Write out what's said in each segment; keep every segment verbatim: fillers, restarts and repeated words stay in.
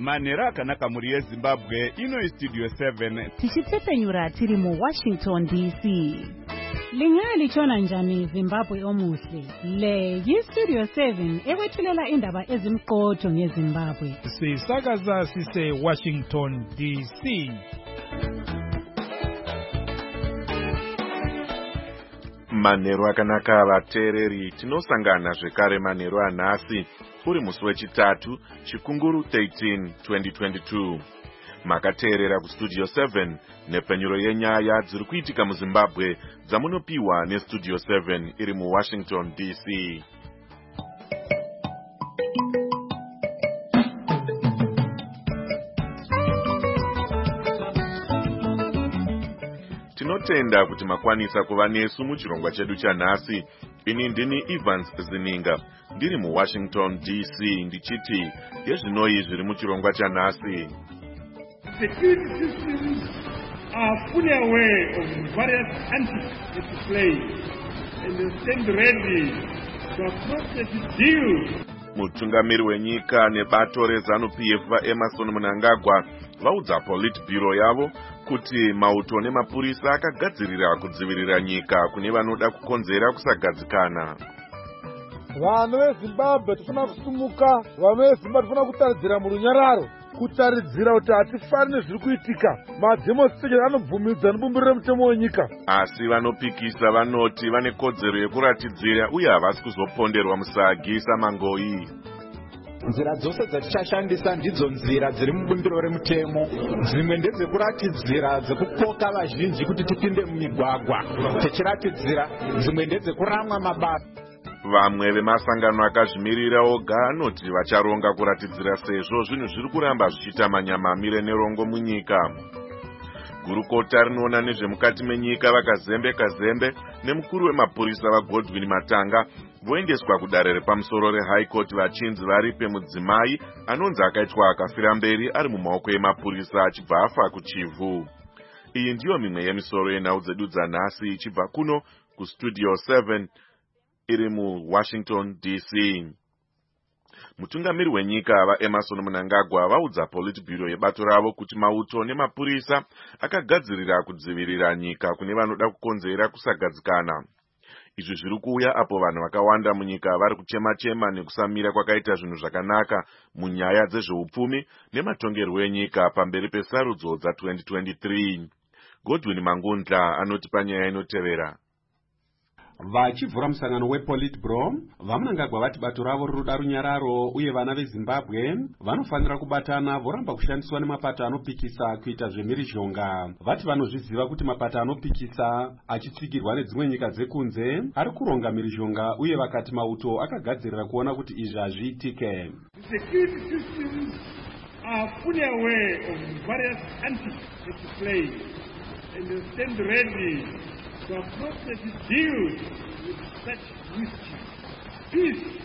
manhero akanaka muri yezimbabwe. Ino Studio seven tichitsepenyura tiri mu Washington D C. Lingali chona njani Zimbabwe omuhle. Le yi Studio seven ekwethulela indaba ezimqotho ngeZimbabwe. Sisakaza sise Washington D C. Manhero akanaka vateereri, tinosangana zvekare manhero anhasi uri musi wechitatu chikunguru thirteen twenty twenty-two. Makateerera kustudio seven nepenyuro yenyaya dziri kuitika muZimbabwe dzamunopiwa nestudio seven iri muWashington D C. Tinotenda kuti makwanisa kuva nesu muchirongwa chedu chanhasi. Ini ndini Evans Zininga ndiri muWashington D C ndichiti yezvinoi zviri muchirongwa chanhasi. Security systems are fully aware of various antics play and they stand ready to appropriate deal. Mutungamiri wenyika nebato reZANU-P F vaEmerson Mnangagwa vaudza Politburo yavo kuti mauto nemapurisa akagadzirira kudzivirira nyika kune vanoda kukonzera kusagadzikana. Vanhu veZimbabwe tifuna kusumuka, vanhu veZimbabwe tifuna kutaridzira murunyararo, kutaridzira kuti hatifaniri zviri kuitika. Mademonstration anobvumidza nebumbiro remutemo wenyika. Asi vanopikisa vanoti vane kodzero yekuratidzira uye havasi kuzoponderwa musagi samangoi. Nzira dzose dzatichashandisa ndidzo nzira dziri mubumbiro remutemo. Dzimwe ndedzekuratidzira dzekukoka vazhinji kuti tipinde mumigwagwa tichiratidzira, dzimwe ndedzekuramwa mabasa. Vamwe vemasangano akazvimirira oga anoti vacharonga kuratidzira sezvo zvinhu zviri kuramba zvichiita manyamamire nerongo munyika. Gurukota rinoona nezvemukati menyika vakazembe kazembe nemukuru wemapurisa vaGodwin Matanga voendeswa kudare repamusoro reHigh Court vachinzi varipe mudzimai anonzi akaitwa akafira mberi ari mumaoko emapurisa achibva afa kuchivhu. Iyi ndiyo mimwe yemisoro yenhau dzedu dzanhasi ichibva kuno kustudio seven iri muWashington D C. Mutungamiri wenyika vaEmerson Mnangagwa vaudza Politburo yebato ravo kuti mauto nemapurisa akagadzirira kudzivirira nyika kune vanoda kukonzera kusagadzikana. Izvi zviri kuuya apo vanhu vakawanda munyika vari kuchema-chema nekusamira kwakaita zvinhu zvakanaka munyaya dzezveupfumi nematongerwo enyika pamberi pesarudzo dza twenty twenty-three. Godwin Mangundla anoti panyaya inotevera. Vachivhura musangano wePolitburo, vaMnangagwa vati bato ravo rinoda runyararo uye vana veZimbabwe vanofanira kubatana voramba kushandiswa nemapato anopikisa kuita zvemhirizhonga. Vati vanozviziva kuti mapato anopikisa achitsigirwa nedzimwe nyika dzekunze ari kuronga mhirizhonga uye vakati mauto akagadzirira kuona kuti izvi hazviitike. Security systems are fully aware of various antics play and they stand ready to appropriately deal with such mischief. Peace,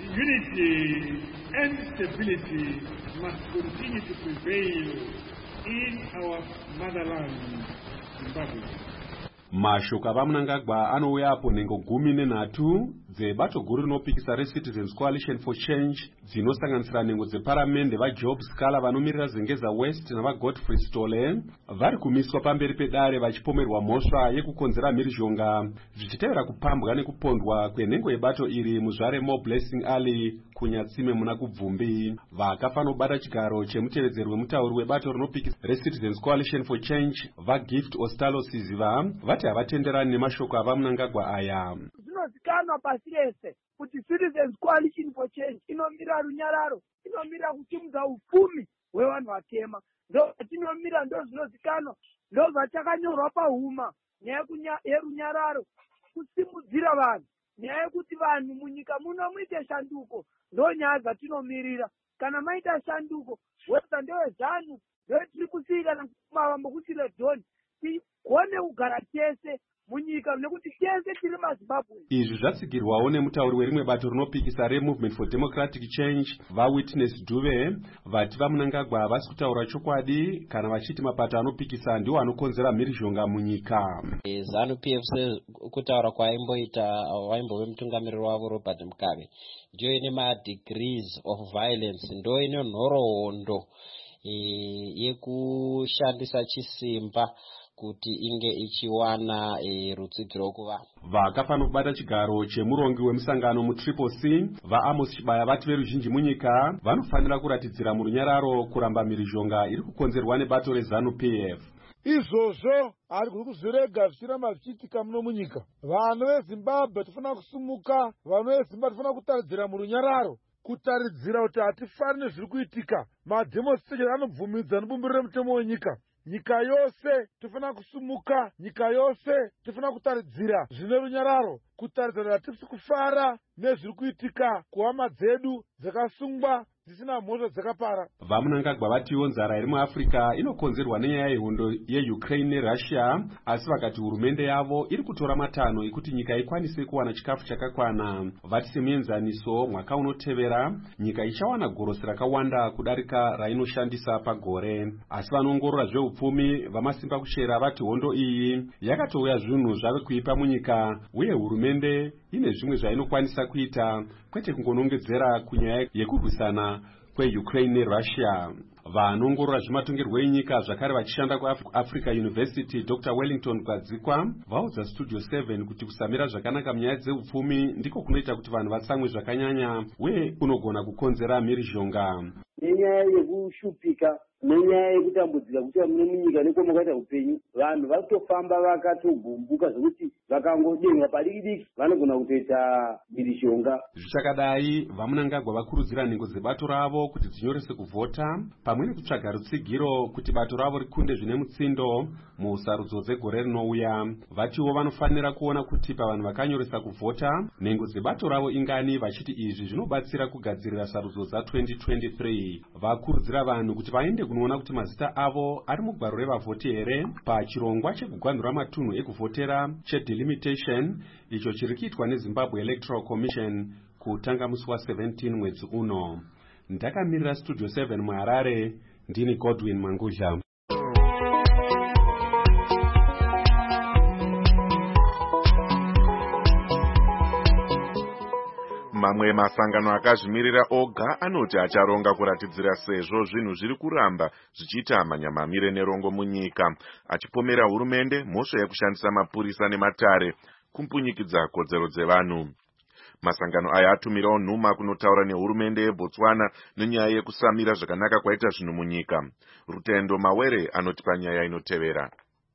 unity, and stability must continue to prevail in our motherland, Zimbabwe. Mashoko avaMnangagwa anouya apo nhengo gumi nenhatu dzebato guru rinopikisa reCitizens Coalition for Change dzinosanganisira nhengo dzeparamende vaJob Scala vanomirira Zengeza West navaGodfrey Stole vari kumiswa pamberi pedare vachipomerwa mhosva yekukonzera mhirizhonga zvichitevera kupambwa nekupondwa kwenhengo yebato iri muzvare Mo Blessing Ali kunyatsime muna kubvumbi. Vakafa nobata chigaro chemutevedzeri wemutauri webato rinopikisa reCitizens Coalition for Change vaGift Ostalo Siziva vati havatenderani nemashoko avaMnangagwa aya. Zvinozikanwa pasi rese kuti Citizens Coalition for Change inomira runyararo, inomira kusimudza upfumi hwevanhu vatema. Ndo zvatinomira, ndo zvinozikanwa, ndo zvachakanyorwa pahuma nyaya yerunyararo, kusimudzira vanhu, nyaya yekuti vanhu munyika muno muite shanduko. Ndo nyaya dzatinomirira. Kana maita shanduko, weza ndewe ZANU, ndewe tiri kusiyika kumavambo kusire John, tigone kugara tese munyika nekuti tese tiri mazimbabwe. Izvi zvatsigirwawo nemutauri werimwe bato rinopikisa reMovement for Democratic Change vaWitness Dube vati vaMnangagwa havasi kutaura chokwadi kana vachiti mapato anopikisa ndiwo anokonzera mhirizhonga munyika. ZANU-P F kutaura kwaimboita waimbove mutungamiriri wavo Robert Mugabe ndiyo ine madegrees of violence, ndo ine nhoroondo yekushandisa chisimba kuti inge ichiwana e, rutsigiro kuvanhu. Vakafanira kubata chigaro chemurongi wemusangano muTriple C vaAmos Chibaya vati veruzhinji munyika vanofanira kuratidzira murunyararo kuramba mhirizhonga iri kukonzerwa nebato reZANU-P F. Izvozvo ari kuzvirega zvichiramba zvichiitika muno munyika. Vanhu veZimbabwe tofanira kusumuka, vanhu veZimbabwe tofanira kutaridzira murunyararo, kutaridzira kuti hatifaniri zviri kuitika. Mademonstration anobvumidza nebumbiro remutemo wenyika. Nyika yose tofanira kusumuka, nyika yose tofanira kutaridzira zvine runyararo, kutaridzira kuti hatisi kufara nezviri kuitika kuhama dzedu dzakasungwa dzisina mhosva dzakapara. VaMnangagwa vatiwo nzara iri muAfrica inokonzerwa nenyaya yehondo yeUkraine neRussia, asi vakati hurumende yavo iri kutora matanho ekuti nyika ikwanise kuwana chikafu chakakwana. Vati semuenzaniso mwaka unotevera nyika ichawana gorosi rakawanda kudarika rainoshandisa pagore. Asi vanoongorora zveupfumi vamasimba kuchera vati hondo iyi yakatouya zvinhu zvave kuipa munyika, uye hurumende ine zvimwe zvainokwanisa kuita kwete kungonongedzera kunyaya yekurwisana kweUkraine neRussia. Vanoongorora zvematongerwo enyika zvakare vachishanda kuAfrica University Doctor Wellington Kwadzikwa vaudza Studio seven kuti kusamira zvakanaka munyaya dzeupfumi ndiko kunoita kuti vanhu vatsamwe zvakanyanya uye kunogona kukonzera mhirizhonga. Nenyaya yekushupika nenyaya yekutambudzika kuti mune munyika nekwamakaita upenyu, vanhu vakutofamba vakatogumbuka zvokuti vakangodenga padiki-diki vanogona kutoita mhirizhonga. Zvichakadai vaMnangagwa vakurudzira nhengo dzebato ravo kuti dzinyorese kuvhota pamwe nekutsvaga rutsigiro kuti bato ravo rikunde zvine mutsindo musarudzo dzegore rinouya. Vatiwo vanofanira kuona kuti pavanhu vakanyoresa kuvhota nhengo dzebato ravo ingani, vachiti izvi zvinobatsira kugadzirira sarudzo dza-twenty twenty-three. Vakurudzira vanhu kuti vaende kunoona kuti mazita avo ari mugwaro revavhoti here pachirongwa chekugwanhura matunhu ekuvhotera chedelimitation icho chiri kuitwa neZimbabwe Electoral Commission kutanga musi wa-seventeen mwedzi uno. Ndakamirira Studio seven muHarare, ndini Godwin Mangudla. Mamwe masangano akazvimirira oga anoti acharonga kuratidzira sezvo zvinhu zviri kuramba zvichiita manyamamire nerongo munyika, achipomera hurumende mhosva yekushandisa mapurisa nematare kumpunyikidza kodzero dzevanhu. Masangano aya atumirawo nhuma kunotaura nehurumende yeBotswana nenyaya yekusamira zvakanaka kwaita zvinhu munyika. Rutendo Mawere anoti panyaya inotevera.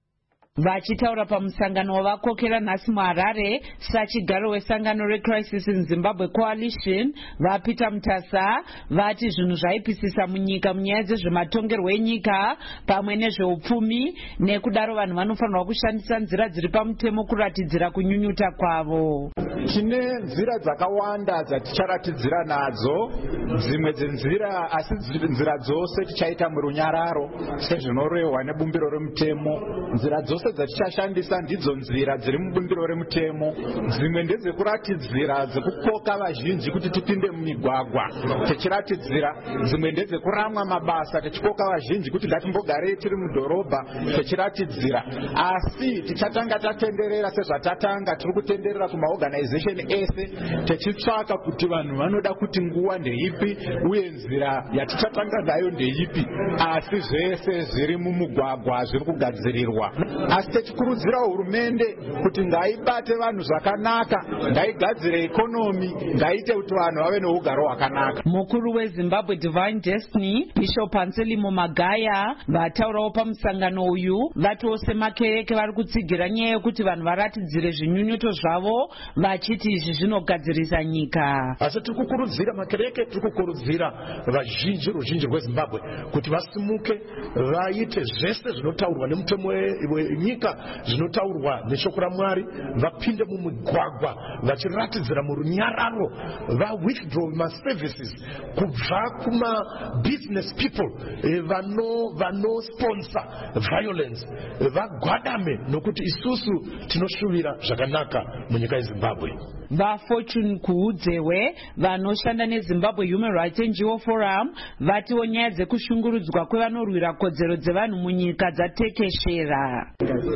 Vachitaura pamusangano wavakokera nhasi muHarare, sachigaro wesangano reCrisis in Zimbabwe Coalition vaPeter Mutasa vati zvinhu zvaipisisa munyika munyaya dzezvematongerwo enyika pamwe nezveupfumi, nekudaro vanhu vanofanirwa kushandisa nzira dziri pamutemo kuratidzira kunyunyuta kwavo. Tine nzira dzakawanda dzaticharatidzira nadzo, dzimwe dzenzira asi nzira dzose tichaita murunyararo sezvinorehwa nebumbiro remutemo. Nzira dzose dzatichashandisa ndidzo nzira dziri mubumbiro remutemo, dzimwe ndedzekuratidzira dzekukoka vazhinji kuti tipinde mumigwagwa tichiratidzira, dzimwe ndedzekuramwa mabasa tichikoka vazhinji kuti ngatimbogarei tiri mudhorobha tichiratidzira. Asi tichatanga tatenderera sezvatatanga tiri kutenderera kumaorganization ese tichitsvaka kuti vanhu vanoda kuti nguva ndeipi uye nzira yatichatanga nayo ndeipi, asi zvese zviri mumugwagwa zviri kugadzirirwa. Asi tichikurudzira hurumende kuti ngaibate vanhu zvakanaka, ngaigadzire ekonomi, ngaite kuti vanhu vave neugaro hwakanaka. Mukuru weZimbabwe Divine Destiny Bishop Anselmo Magaya vataurawo pamusangano uyu vatiwo semakereke vari kutsigira nyaya yekuti vanhu varatidzire zvinyunyuto zvavo vachiti izvi zvinogadzirisa nyika. Asi tiri kukurudzira makereke, tiri kukurudzira vazhinji ruzhinji rweZimbabwe kuti vasimuke vaite zvese zvinotaurwa nemutemo nyika zvinotaurwa neshoko raMwari vapinde mumigwagwa vachiratidzira murunyararo va-withdraw maservices kubva kuma-business people eh, vano vanosponsor violence vagwadame nokuti isusu tinoshuvira zvakanaka munyika yeZimbabwe. vafortune kuudzewe vanoshanda nezimbabwe human rights N G O forum vatiwo nyaya dzekushungurudzwa kwevanorwira kodzero dzevanhu munyika dzatekeshera.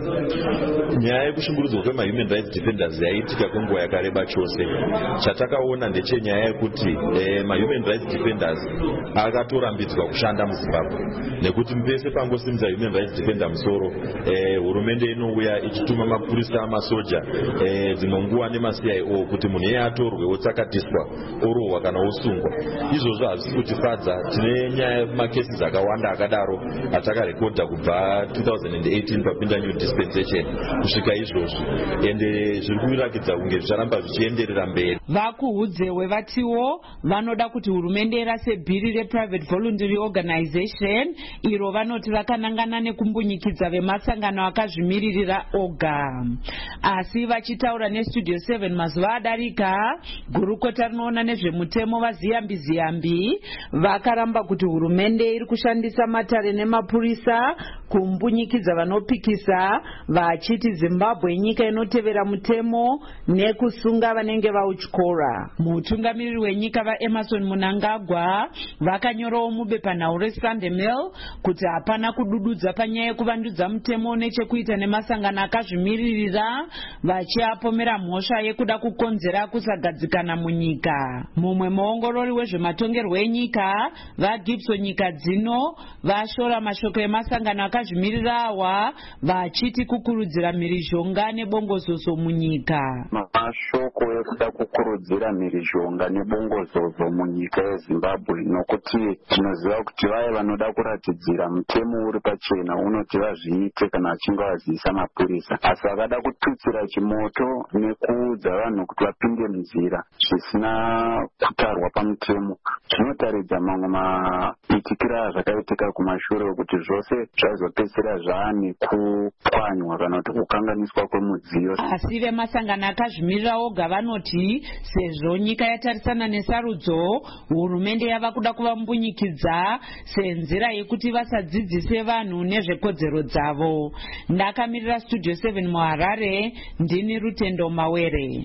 Nyaya yekushungurudzwa kwemahuman rights defenders yaiitika kwenguva yakareba chose. Chatakaona ndechenyaya yekuti eh, mahuman rights defenders akatorambidzwa kushanda muZimbabwe nekuti pese pangosimudza human rights defender musoro eh, hurumende inouya ichituma mapurisa amasoja eh, dzimwe nguva nema-C I O kuti munhu iye atorwe otsakatiswa orohwa kana osungwa. Izvozvo hazvisi kutifadza. Tine nyaya makesi akawanda akadaro atakarekodha kubva two thousand eighteen papinda new dispensation kusvika izvozvi ende zviri kuratidza kunge zvicharamba zvichienderera mberi. Vakuudzewe vatiwo vanoda kuti hurumende irase bhiri reprivate voluntary organization iro vanoti rakanangana nekumbunyikidza vemasangano akazvimiririra oga. Asi vachitaura nestudio seven mazuva adarika, gurukota rinoona nezvemutemo vaziyambi ziyambi vakaramba kuti hurumende iri kushandisa matare nemapurisa kumbunyikidza vanopikisa vachiti Zimbabwe nyika inotevera mutemo nekusunga vanenge vautyora. Mutungamiriri wenyika vaEmerson Mnangagwa vakanyorawo mubepanhau reSunday Mail kuti hapana kudududza panyaya yekuvandudza mutemo nechekuita nemasangano akazvimiririra vachiapomera mhosva yekuda kukonzera kusagadzikana munyika. Mumwe muongorori wezvematongerwo enyika vaGibson nyika dzino vashora mashoko emasangano akazvimirira awa vachiti kukurudzira mhirizhonga nebongozozo munyika. Mashoko ekuda kukurudzira mhirizhonga nebongozozo munyika yeZimbabwe nokuti tinoziva kuti vaye vanoda kuratidzira mutemo uri pachena unoti vazviite kana vachinge vaziisa mapurisa, asi vakada kututsira chimoto nekuudza vanhu kuti vapinde munzira zvisina kutarwa pamutemo. Zvinotaridza mamwe maitikira zvakaitika kumashure kuti zvose zvaizopedzisira zvaane kupwanywa kana kuti kukanganiswa kwemudziyo. Asi vemasangano akazvimirira oga vanoti sezvo nyika yatarisana nesarudzo, hurumende yava kuda kuvambunyikidza senzira yekuti vasadzidzise vanhu nezvekodzero dzavo. Ndakamirira studio seven muHarare, ndini Rutendo Mawere.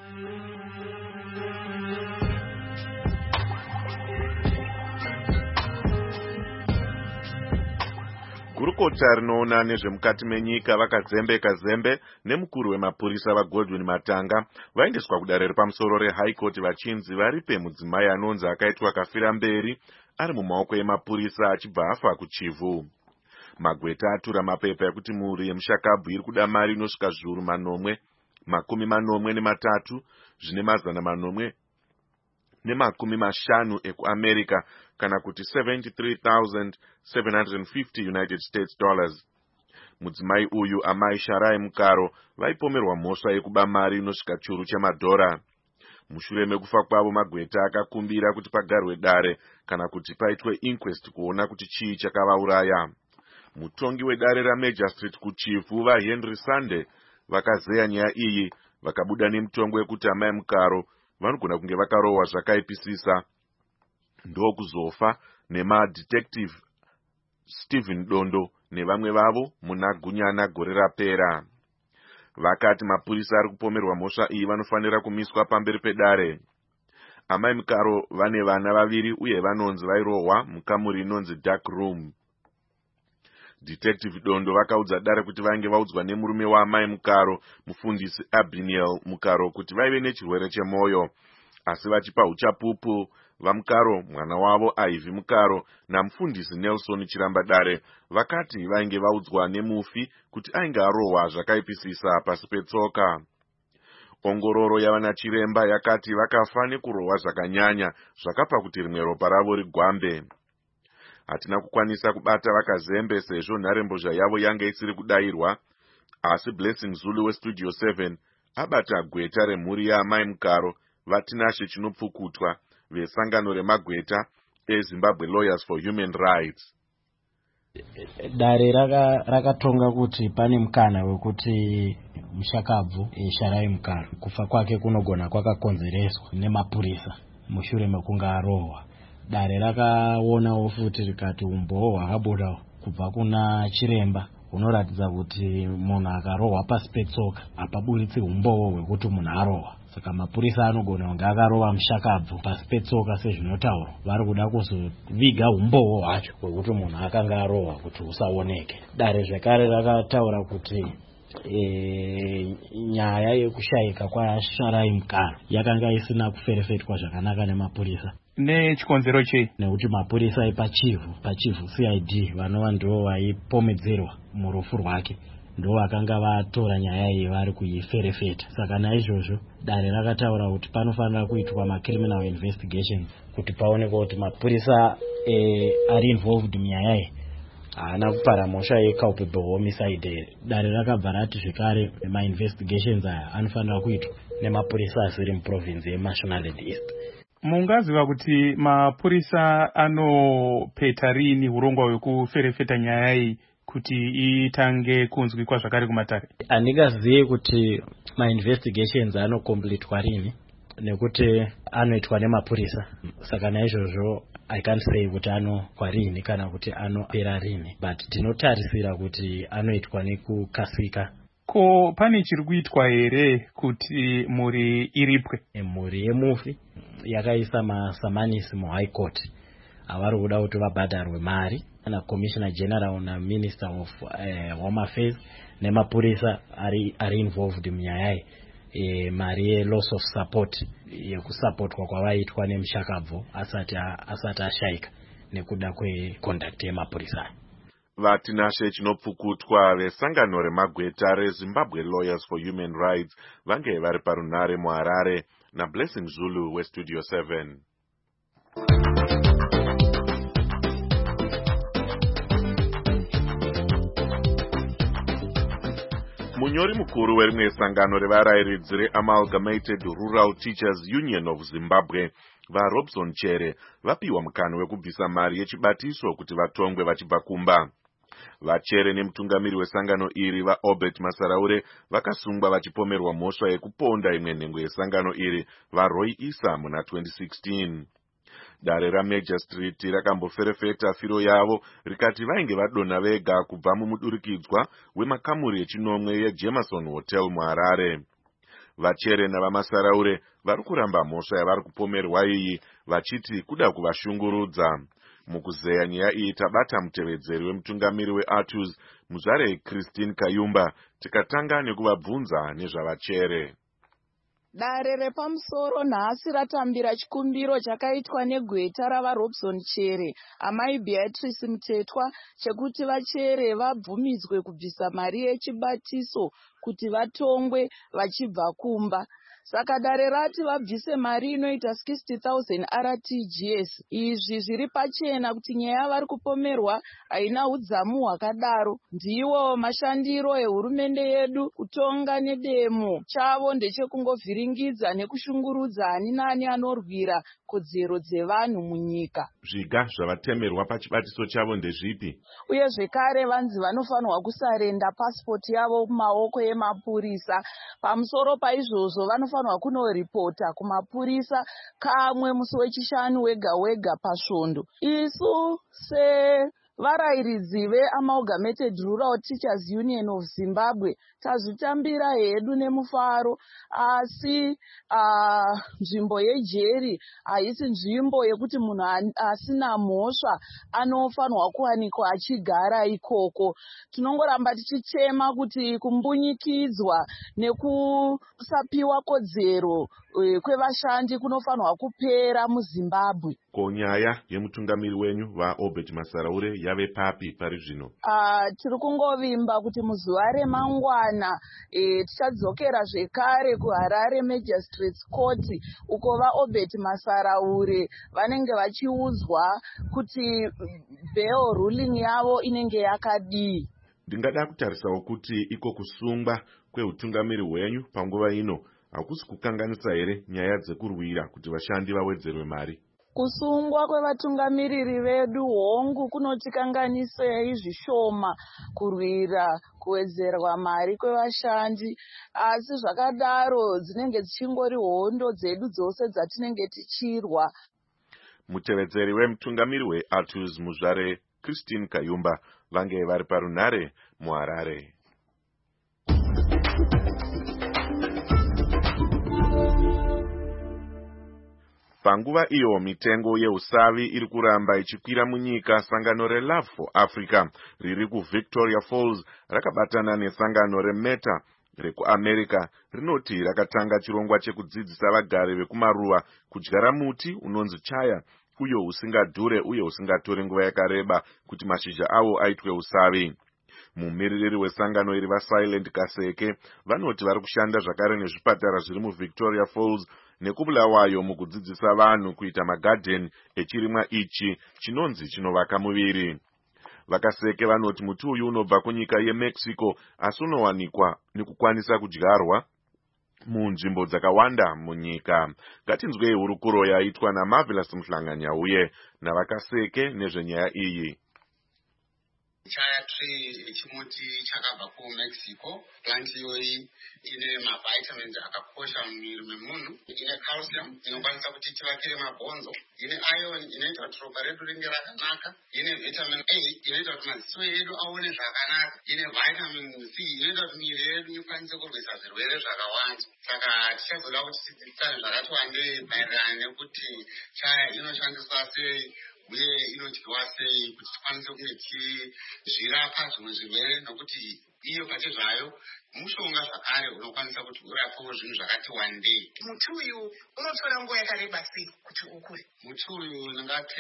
Gurukota rinoona nezvemukati menyika vakazembeka zembe nemukuru wemapurisa vaGodwin Matanga vaendeswa kudare repamusoro reHigh Court vachinzi varipe mudzimai anonzi akaitwa kafira mberi ari mumaoko emapurisa achibva afa kuChivu. Magweta atura mapepa ekuti mhuri yemushakabvu iri kuda mari inosvika zviuru manomwe makumi manomwe nematatu zvine mazana manomwe nemakumi mashanu ekuAmerica kana kuti seventy-three thousand seven hundred fifty United States dollars. Mudzimai uyu amai Sharai Mukaro vaipomerwa mhosva yekuba mari inosvika chiuru chemadhora. Mushure mekufa kwavo magweta akakumbira kuti pagarwe dare kana kuti paitwe inquest kuona kuti chii chakavauraya. Mutongi wedare raMajor Street kuChifu vaHenry Sunday vakazeya nyaya iyi vakabuda nemutongo wekuti amai Mukaro vanogona kunge vakarohwa zvakaipisisa ndokuzofa nemadetective Stephen Dondo nevamwe vavo muna Gunyana gore rapera. Vakati mapurisa ari kupomerwa mhosva iyi vanofanira kumiswa pamberi pedare. Amai Mukaro vane vana vaviri uye vanonzi vairohwa mukamuri inonzi dark room. Detective Dondo vakaudza dare kuti vainge vaudzwa nemurume waamai Mukaro mufundisi Abiniel Mukaro kuti vaive nechirwere chemoyo, asi vachipa uchapupu vaMukaro mwana wavo Ivy Mukaro namufundisi Nelson Chiramba dare vakati vainge vaudzwa nemufi kuti ainge arohwa zvakaipisisa pasi petsoka. Ongororo yavana chiremba yakati vakafa nekurohwa zvakanyanya zvakapa kuti rimwe ropa ravo rigwambe. Hatina kukwanisa kubata vakazembe sezvo nharembozha yavo yange isiri kudayirwa, asi Blessing Zulu weStudio seven abata gweta remhuri yaamai Mukaro vatinashe chinopfukutwa vesangano remagweta eZimbabwe Lawyers for Human Rights. Dare rakatonga kuti pane mukana wekuti Mushakabvu Sharai Mukaro kufa kwake kunogona kwakakonzereswa nemapurisa mushure mekunga arohwa. Dare rakaonawo futi rikati umboo hwakabuda kubva kuna chiremba unoratidza kuti munhu akarohwa pasi petsoka hapaburitsi umboo hwekuti munhu arohwa. Saka mapurisa anogona kunge akarova Mushakabvu pasi petsoka sezvinotaurwa. Vari kuda kuzoviga umboo hwacho hwekuti munhu akanga arohwa kuti husaoneke. Dare zvekare rakataura kuti E, nyaya yekushayika kwaSharai Mukaro yakanga isina kuferefetwa zvakanaka nemapurisa. Nechikonzero chei? Nekuti mapurisa epachivhu pachivhu C I D vanova ndivo vaipomedzerwa murufu rwake, ndo vakanga vatora nyaya iyi vari kuiferefeta. Saka naizvozvo dare rakataura kuti panofanira kuitwa macriminal investigation kuti paonekwa kuti mapurisa e, ari involved munyaya iyi haana kupara mhosva yeculpable homicide. Dare rakabva rati zvekare ma-investigations aya anofanira kuitwa nemapurisa asiri muprovince yeMashonaland East. Mungaziva kuti mapurisa anopeta rini urongwa hwekuferefeta nyaya iyi kuti itange kunzwikwa zvakare kumatare? Handingazivi kuti ma-investigations anokompletwa rini nekuti anoitwa nemapurisa. Saka naizvozvo I can't say kuti anoitwa rini kana kuti anopera rini, but tinotarisira kuti anoitwa nekukasika. Ko pane chiri kuitwa here kuti mhuri iripwe? E, mhuri yemufi yakaisa masamanisi muHigh Court avari kuda kuti vabhadharwe mari na Commissioner General na Minister of uh, Home Affairs nemapurisa ari, ari involved munyaya iyi. E, mari ye loss of support yekusupportwa kwavaitwa neMushakabvu asati asati ashayika nekuda kweconduct yemapurisa. Vatinashe chinopfukutwa vesangano remagweta reZimbabwe Lawyers for Human Rights vange vari parunare muHarare naBlessing Zulu weStudio seven. Munyori mukuru werimwe sangano revarayiridzi reAmalgamated Rural Teachers Union of Zimbabwe vaRobson Chere vapiwa mukana wekubvisa mari yechibatiso kuti vatongwe vachibva kumba. Vachere nemutungamiri wesangano iri vaObert Masaraure vakasungwa vachipomerwa mhosva yekuponda imwe nhengo yesangano iri vaRoy Issa muna twenty sixteen. Dare raMajor Street rakamboferefeta firo yavo rikati vainge vadonha vega kubva mumudurikidzwa wemakamuri echinomwe yeJemerson Hotel muHarare. Vachere navaMasaraure vari kuramba mhosva yavari kupomerwa iyi vachiti kuda kuvashungurudza. Mukuzeya nyaya iyi tabata mutevedzeri wemutungamiri weArtus muzvare Christine Kayumba tikatanga nekuvabvunza nezvavachere. Dare repamusoro nhasi ratambira chikumbiro chakaitwa negweta ravaRobson Chere amai Beatrice Mutetwa chekuti vachere vabvumidzwe kubvisa mari yechibatiso kuti vatongwe vachibva kumba. Saka dare rati vabvise mari inoita sixty thousand R T G S. Izvi zviri pachena kuti nyaya vari kupomerwa haina udzamu hwakadaro. Ndiwo mashandiro ehurumende yedu kutonga nedemo chavo ndechekungovhiringidza nekushungurudza ani nani anorwira kodzero dzevanhu munyika. Zviga zvavatemerwa pachibatiso chavo ndezvipi? Uye zvekare vanzi vanofanirwa kusarenda pasipoti yavo mumaoko emapurisa. Pamusoro paizvozvo vanofanirwa kunoripota kumapurisa kamwe musi wechishanu wega wega pasvondo. Isu se varayiridzi veAmalgamated Rural Teachers Union of Zimbabwe tazvitambira hedu nemufaro, asi uh, nzvimbo yejeri haisi nzvimbo yekuti munhu asina mhosva anofanirwa kuwanikwa achigara ikoko. Tinongoramba tichichema kuti kumbunyikidzwa nekusapiwa kodzero e, kwevashandi kunofanirwa kupera muZimbabwe. Ko nyaya yemutungamiri wenyu vaObert Masaraure yave papi pari zvino? Uh, tiri kungovimba kuti muzuva remangwana e, tichadzokera zvekare kuHarare Magistrates Court uko vaObert Masaraure vanenge vachiudzwa kuti bail ruling yavo inenge yakadii. Ndingada kutarisawo kuti iko kusungwa kweutungamiri hwenyu panguva ino hakusi kukanganisa here nyaya dzekurwira kuti vashandi vawedzerwe mari? Kusungwa kwevatungamiriri vedu hongu kunotikanganisei zvishoma kurwira kuwedzerwa mari kwevashandi, asi zvakadaro dzinenge dzichingori hondo dzedu dzose dzatinenge tichirwa. Mutevedzeri wemutungamiri weATUS Muzvare Christine Kayumba vange vari parunhare muHarare. Panguva iyo mitengo yeusavi iri kuramba ichikwira munyika, sangano reLove for Africa riri kuVictoria Falls rakabatana nesangano reMeta rekuAmerica rinoti rakatanga chirongwa chekudzidzisa vagari vekumaruwa kudyara muti unonzi chaya uyo usingadhure uye usingatori nguva yakareba kuti mashizha avo aitwe usavi. Mumiririri wesangano iri vaSilent Kaseke vanoti vari kushanda zvakare nezvipatara zviri muVictoria Falls nekubulawayo mukudzidzisa vanhu kuita magadheni echirimwa ichi chinonzi chinovaka muviri. Vakaseke vanoti muti uyu unobva kunyika yeMexico asi unowanikwa nekukwanisa kudyarwa munzvimbo dzakawanda munyika. Ngatinzwei hurukuro yaitwa naMarvelous Mhlanganyauye navakaseke nezvenyaya iyi. Chaya tree chimuti chakabva kuMexico. Plant iyoyi ine mavitamins akakosha mumwiri memunhu. Ine calcium inokwanisa kuti tivakire mabhonzo. Ine iron inoita kuti ropa redu ringe rakanaka. Ine vitamin A inoita kuti maziso edu aone zvakanaka. Ine vitamin C inoita kuti miviri yedu ikwanise kurwisa zvirwere zvakawanda. Saka tichazoda kuti tidzidzisane zvakati wandei maererano nekuti chaya inoshandiswa sei uye inodyiwa sei kuti tikwanise kunge tichizvirapa zvimwe zvirwere, nokuti iyo pati zvayo mushonga zvakare unokwanisa kuti urapewo zvinhu zvakati wandei. Muti uyu unotora nguva yakareba sei kuti ukure? Muti uyu ndingati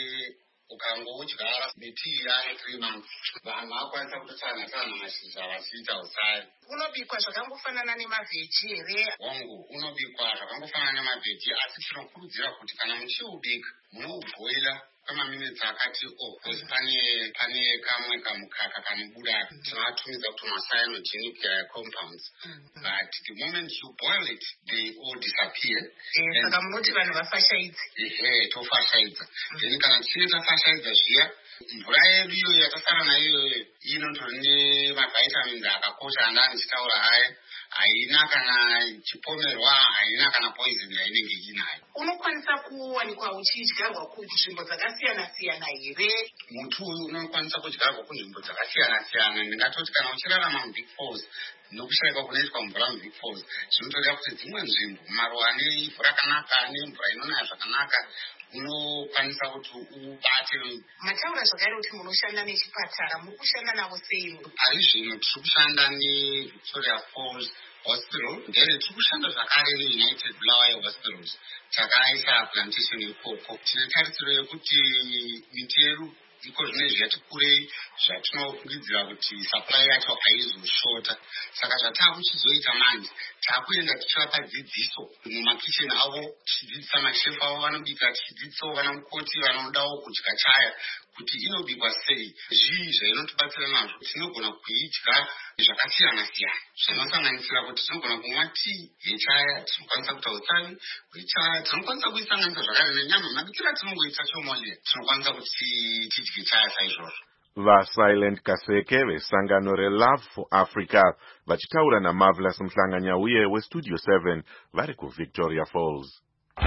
ukangoudyara miti iyani three months vanhu vakwanisa kutotana-tana mashizha vachiita usavi. Unobikwa zvakangofanana nemavheji here? Hongu unobikwa zvakangofanana nemavheji, asi tinokurudzira kuti kana muchiubika munoubhoila kwemaminitsi akati o, because pane pane kamwe kamukaka kanobuda tinovatumidza kuti macyanogenic compounds, but the moment you boil it they all disappear. Saka munoti vanhu vafashaidze? Ehe, tofashaidza. Then kana tichinge tafashaidza zviya, mvura yedu iyo yatasara nayo inotori nemavitamins akakosha andani ndichitaura haya, haina kana chipomerwa, haina kana poison yainenge inayo. Unokwanisa kuwanikwa uchidyarwa kunzvimbo dzakasiyana-siyana here? Muti uyu unokwanisa kudyarwa kunzvimbo dzakasiyana-siyana. Ndingatoti kana uchirarama muBig Falls nokushayika kunoitwa mvura muBig Falls, zvinotoreva kuti dzimwe nzvimbo maruwa ane ivhu rakanaka, ane mvura inonaya zvakanaka, unokwanisa kuti ubate. Mataura zvakare kuti munoshanda nechipatara, muri kushanda navo sei? Ari zvino tiri kushanda neVictoria Falls Hospital, ndere tiri kushanda zvakare neUnited Bulawayo Hospitals takaisa plantation ikoko. Tine tarisiro yekuti miti yedu iko zvine zvati kurei zvatinofungidzira kuti supply yacho haizoshota. Saka zvatakuchizoita manje takuenda tichivapa dzidziso mumakicheni avo, tichidzidzisa mashefu avo vanobika, tichidzidzisawo vana mukoti vanodawo kudya chaya kuti inobikwa sei. Zvii zvainotibatsira nazvo, tinogona kuidya zvakasiyana-siyana zvinosanganisira kuti tinogona kumwa tii yechaya, tinokwanisa kuita usavi hwechaya, tinokwanisa kuisanganisa zvakare nenyama. Mabikira tinongoita chomole, tinokwanisa kuti tidye chaya saizvozvo. VaSilent Kaseke vesangano reLove for Africa vachitaura naMarvelous Mhlanganyauye weStudio seven vari kuVictoria Falls.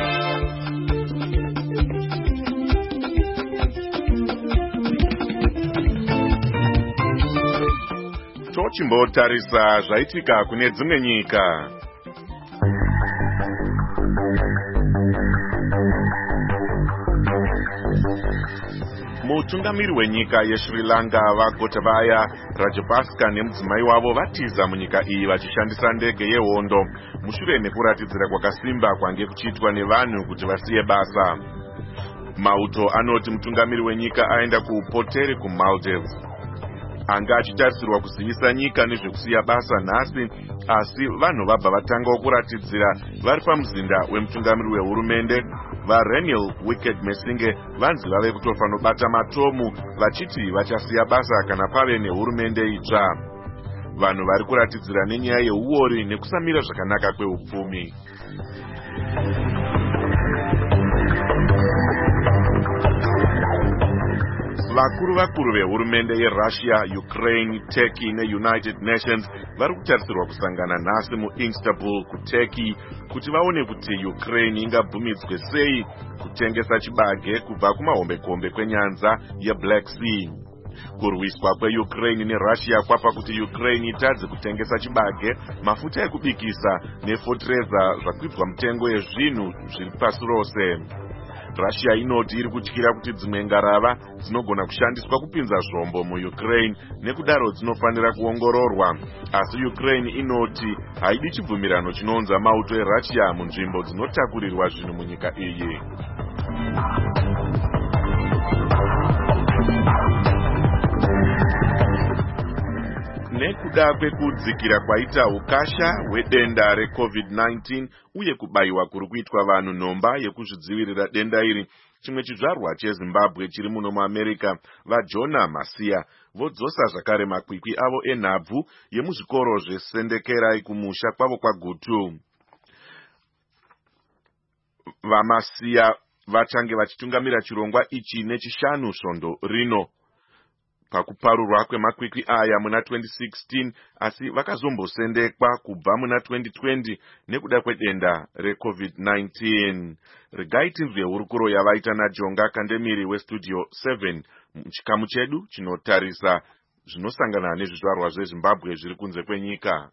Tochimbotarisa zvaitika kune dzimwe nyika. Mutungamiri wenyika yeSri Lanka vaGotabaya Rajapaksa nemudzimai wavo vatiza munyika iyi vachishandisa ndege yehondo mushure mekuratidzira kwakasimba kwange kuchiitwa nevanhu kuti vasiye basa. Mauto anoti mutungamiri wenyika aenda kuPoteri kuMaldives. Anga achitarisirwa kuzivisa nyika nezvekusiya basa nhasi, asi vanhu vabva vatangawo kuratidzira vari pamuzinda wemutungamiri wehurumende. VaReniel Wickremesinghe vanzi vave kutofa nobata matomu vachiti vachasiya basa kana pave nehurumende itsva. Vanhu vari kuratidzira nenyaya yeuori nekusamira zvakanaka kweupfumi. vakuru vakuru vehurumende yerussia, ukraine, turkey neunited nations vari kutarisirwa kusangana nhasi muistanbul kuturkey kuti vaone kuti ukraine ingabvumidzwe sei kutengesa chibage kubva kumahombekombe kwenyanza yeblack sea. Kurwiswa kweukraine nerussia kwapa kuti ukraine itadze kutengesa chibage, mafuta ekubikisa nefotereza zvakwidza mutengo yezvinhu zviri pasi rose. Russia inoti iri kutyira kuti dzimwe ngarava dzinogona kushandiswa kupinza zvombo muukraine nekudaro dzinofanira kuongororwa, asi Ukraine inoti haidi chibvumirano chinounza mauto eRussia munzvimbo dzinotakurirwa zvinhu munyika iyi. Nekuda kwekudzikira kwaita ukasha hwedenda recovid nineteen uye kubayiwa kuri kuitwa vanhu nhomba yekuzvidzivirira denda iri, chimwe chizvarwa cheZimbabwe chiri muno muAmerica vaJona Masiya vodzosa zvakare makwikwi avo enhabvu yemuzvikoro zvesendekerai kumusha kwavo kwaGutu. VaMasiya vachange vachitungamira chirongwa ichi nechishanu svondo rino pakuparurwa kwemakwikwi aya muna twenty sixteen, asi vakazombosendekwa kubva muna twenty twenty nekuda kwedenda recovid nineteen. Regai timve hurukuro yavaita naJonga Kandemiri westudio seven muchikamu chedu chinotarisa zvinosangana nezvizvarwa zveZimbabwe zviri kunze kwenyika.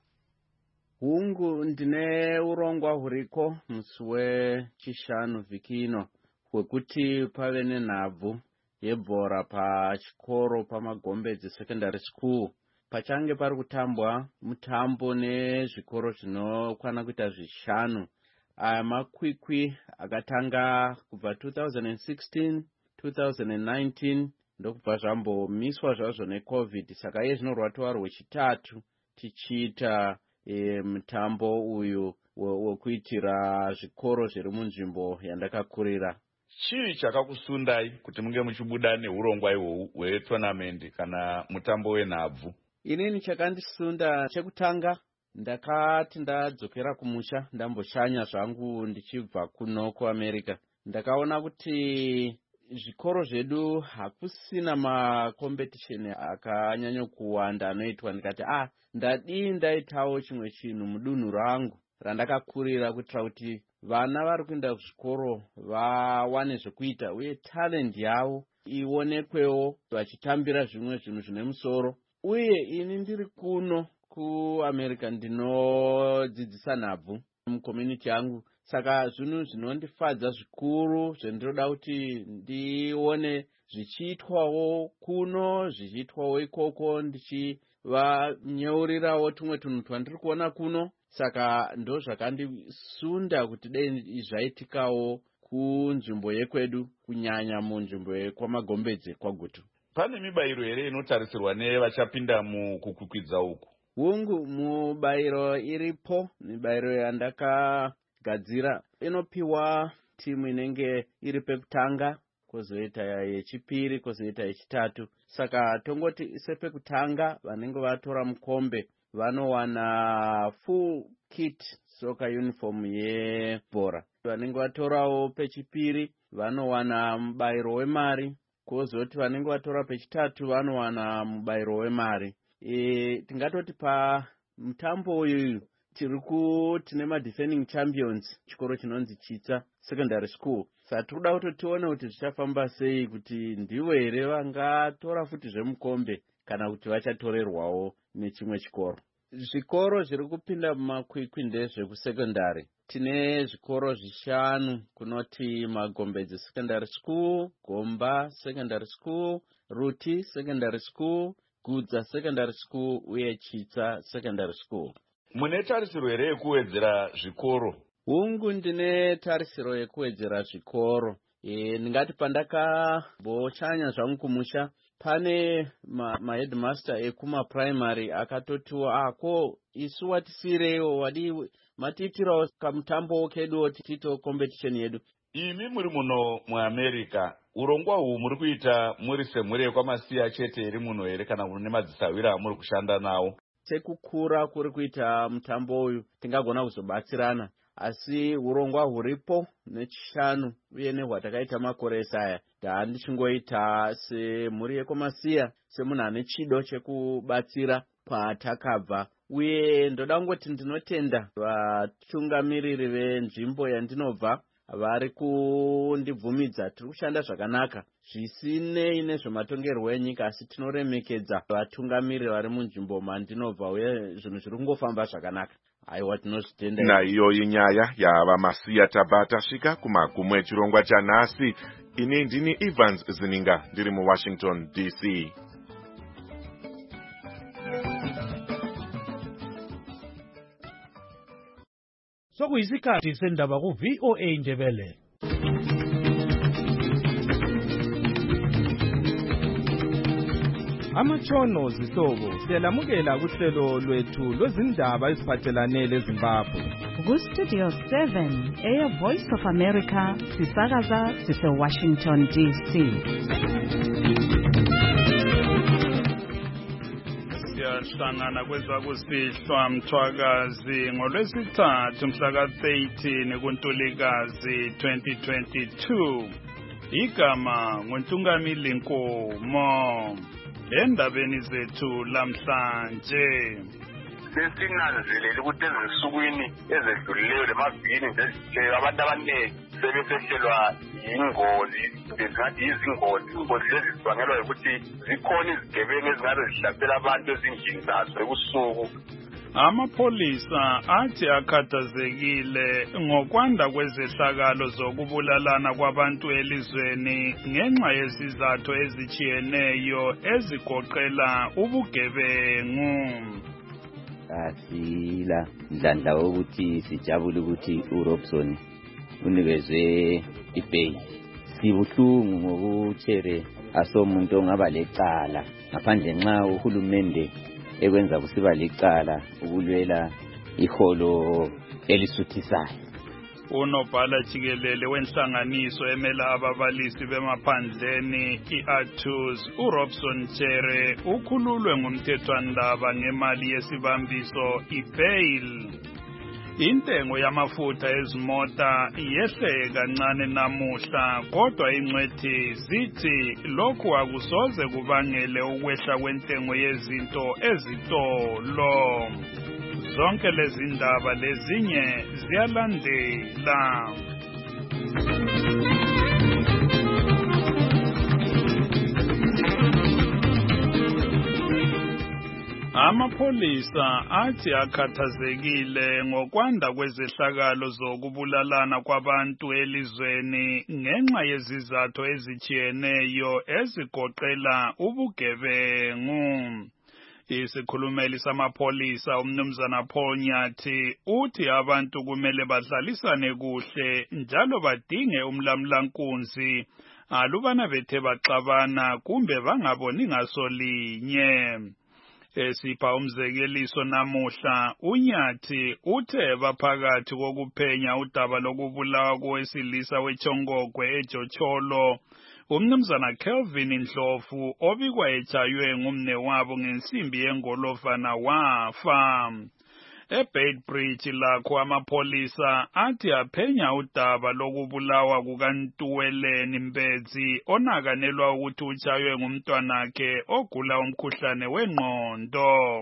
Hungu ndine urongwa huriko musi wechishanu vhiki ino hwekuti pave nenhabvu yebhora pachikoro pamagombedzi secondary school. Pachange pari kutambwa mutambo nezvikoro zvinokwana kuita zvishanu. Aya makwikwi akatanga kubva two thousand sixteen, two thousand nineteen ndokubva zvambomiswa zvazvo necovid, saka iye zvino rwatova rwechitatu tichiita e, mutambo uyu wekuitira zvikoro zviri munzvimbo yandakakurira. Chii chakakusundai kuti munge muchibuda neurongwa ihwohwu hwetonamendi kana mutambo wenhabvu? Inini chakandisunda chekutanga, ndakati ndadzokera kumusha ndamboshanya zvangu ndichibva kuno kuAmerica, ndakaona kuti zvikoro zvedu hakusina makompetisheni akanyanyokuwanda anoitwa. Ndikati ah ndadii ndaitawo chimwe chinhu mudunhu rangu randakakurira kuitira kuti vana vari kuenda kuzvikoro vawane zvekuita uye talent yavo ionekwewo vachitambira zvimwe zvinhu zvine musoro. Uye ini ndiri kuno kuAmerica ndinodzidzisa nhabvu mucommunity yangu, saka zvinhu zvinondifadza zvikuru zvendinoda kuti ndione zvichiitwawo kuno zvichiitwawo ikoko, ndichivanyeurirawo tumwe tunhu twandiri kuona kuno. Saka ndo zvakandisunda kuti dei zvaitikawo kunzvimbo yekwedu, kunyanya munzvimbo yekwamagombedzi kwaGutu. Pane mibayiro here inotarisirwa nevachapinda mukukwikwidza uku? Hungu mubayiro iripo, mibayiro yandakagadzira inopiwa timu inenge iri pekutanga, kozoita yechipiri, kozoita yechitatu. Saka tongoti sepekutanga vanenge vatora mukombe vanowana full kit soccer uniform yebhora. Vanenge vatorawo pechipiri vanowana mubayiro wemari, kozoti vanenge vatora pechitatu vanowana mubayiro wemari. E, tingatoti pa mutambo uyu tiri ku tine madefending champions chikoro chinonzi Chitsa Secondary School. Saka tikuda kuti tione kuti zvichafamba sei, kuti ndivo here vangatora futi zvemukombe kana kuti vachatorerwawo nechimwe chikoro. Zvikoro zviri kupinda mumakwikwi ndezvekusekondari. Tine zvikoro zvishanu kunoti Magombedzi Secondary School, Gomba Secondary School, Ruti Secondary School, Gudza Secondary School uye Chitsa Secondary School. Mune tarisiro here yekuwedzera zvikoro? Hungu ndine tarisiro yekuwedzera zvikoro. E, ndingati pandakamboshanya zvangu kumusha, pane maheadmaster ma ekuma primary akatotiwa ako isu watisirewo wadi matiitirawo kamutambo kedu tito competition yedu. Imi muri muno muAmerica, urongwa uhu muri kuita muri semhuri kwaMasiya chete iri muno here kana mune madzisawira amuri kushanda nawo? Sekukura kuri kuita mutambo uyu tingagona kuzobatsirana, asi urongwa huripo nechishanu uye nehwatakaita makore esaya taandichingoita semhuri yekomasiya semunhu ane chido chekubatsira kwatakabva. Uye ndoda ngoti ndinotenda vatungamiriri venzvimbo yandinobva vari kundibvumidza tiri kushanda zvakanaka zvisinei nezvematongerwo enyika, asi tinoremekedza vatungamiriri vari munzvimbo mandinobva uye zvinhu zviri kungofamba zvakanaka. Aiwa, tinozvitenda. Naiyo inyaya yavamasiya tabva tasvika kumagumo echirongwa chanhasi. Ini ndini Evans Zininga ndiri muWashington D C. Sokuyisikhathi sendaba ku V O A Ndebele. Amatshono zihlobo siyalamukela kuhlelo lwethu lwezindaba eziphathelane leZimbabwe. Ku-Studio seven, Air Voice of America, sisakaza sise-Washington D C. Siyahlangana kwezakusihlwa Mthwakazi ngolwesithathu mhlaka thirteen kuNtulikazi twenty twenty-two. Igama nguNtungamili Nkomo. Endabeni zethu lamhlanje sesinanzelele ukuthi ezinsukwini ezedlulileyo lemavikini nje abantu abaningi sebesehlelwa yingozi, bezingathi izingozi. Ingozi lezi zibangelwa ukuthi zikhona izigebengu ezingabe zihlasela abantu ezindlini zazo ebusuku. Amapolisa athi akhathazekile ngokwanda kwezehlakalo zokubulalana kwabantu elizweni ngenxa yezizathu ezijiyeneyo ezigoqela ubugebengu. Asila mdlandla wokuthi sijabule ukuthi uRobson unikezwe ibheyili. Sibuhlungu ngokuchere asomuntu ongaba lecala ngaphandle nxa uhulumende ekwenza kusiba licala ukulwela iholo elisuthisayo. Unobhala jikelele wenhlanganiso emela ababalisi bemaphandleni i-A T U S uRobson Chere ukhululwe ngumthethwandaba ngemali yesibambiso ibail. Intengo yamafutha ezimota yehle kancane namuhla, kodwa ingcwethi zithi lokhu akusoze kubangele ukwehla kwentengo yezinto ezitolo. Zonke lezi ndaba lezinye ziyalandela. Amapolisa athi akhathazekile ngokwanda kwezehlakalo zokubulalana kwabantu elizweni ngenxa yezizathu ezijiyeneyo ezigoqela ubugebengu. Isikhulumeli samapolisa umnumzana Paul Nyathi uthi abantu kumele badlalisane kuhle njalo badinge umlamlankunzi alubana bethe baxabana kumbe bangaboni ngasolinye. Esipha umzekeliso namuhla uNyathi uthe baphakathi kokuphenya udaba lokubulawa kowesilisa weChongogwe eJocholo umnumzana Kelvin Ndlovu obikwa ejaywe ngumne wabo ngensimbi yengolofana wafa. eBeitbridge lakho amapolisa athi aphenya udaba lokubulawa kukaNtuweleni Mbedzi onakanelwa ukuthi utshaywe ngumntwanakhe ogula umkhuhlane wengqondo.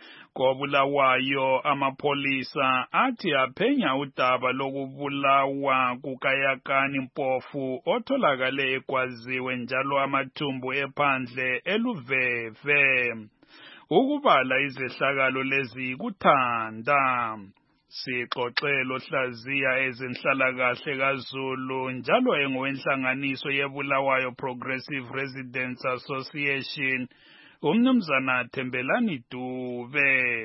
Kobulawayo amapolisa athi aphenya udaba lokubulawa kukayakani Mpofu otholakale ekwaziwe njalo amathumbu ephandle eLuveve. Ukubala izehlakalo lezi kuthanda. Sixoxelo hlaziya ezenhlalakahle kaZulu njalo engowenhlanganiso yebulawayo Progressive Residents Association umnumzana Thembelani Dube.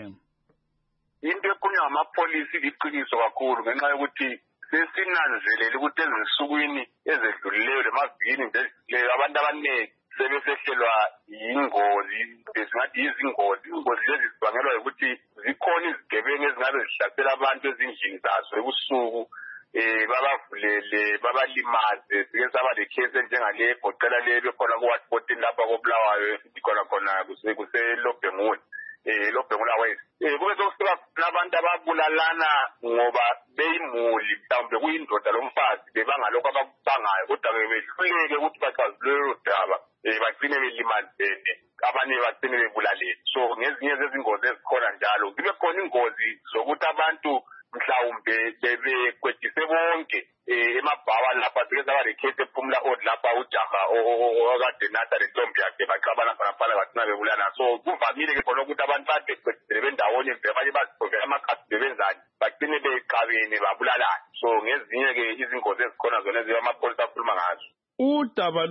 Into ekhulunywa ngamapolisi liqiniso kakhulu ngenxa yokuthi sesinanzelele ukuthi ezinsukwini ezedlulileyo lemavikini nje abantu abaningi sebesehlelwa yingozi, bezingathi izingozi. Ingozi lezi zibangelwa ukuthi zikhona izigebengu ezingabe zihlasela abantu ezindlini zazo ebusuku, eh babavulele babalimaze. Sike saba le case njengale egoqela le bekhona ku-Ward fourteen lapha koBulawayo ikhona khona kuseLobhengula eh Lobhengula West. Eh kube sokusuka abantu ababulalana ngoba beyimuli kuyindoda lomfazi bebangalokho abakubangayo kodwa bebehluleke ukuthi baxazulule daba um bagcine belimazene abanye bagcine bebulaleni. So ngezinye zezingozi ezikhona njalo kube khona ingozi zokuthi abantu mhlawumbe bebekwedise bonke emabhawa lapha sike saba lekhesi ephumula odi lapha ujaha okade nata lentombi yakhe baxabana khonaphala bagcina bebulana. So kuvamile ke khona ukuthi abantu bade bekwedisele bendawonye abanye bazivovela amakhasi bebenzani bagcine beqabene babulalana. So ngezinye ke izingozi ezikhona zona eziba amapholisa akhuluma ngazo. Udaba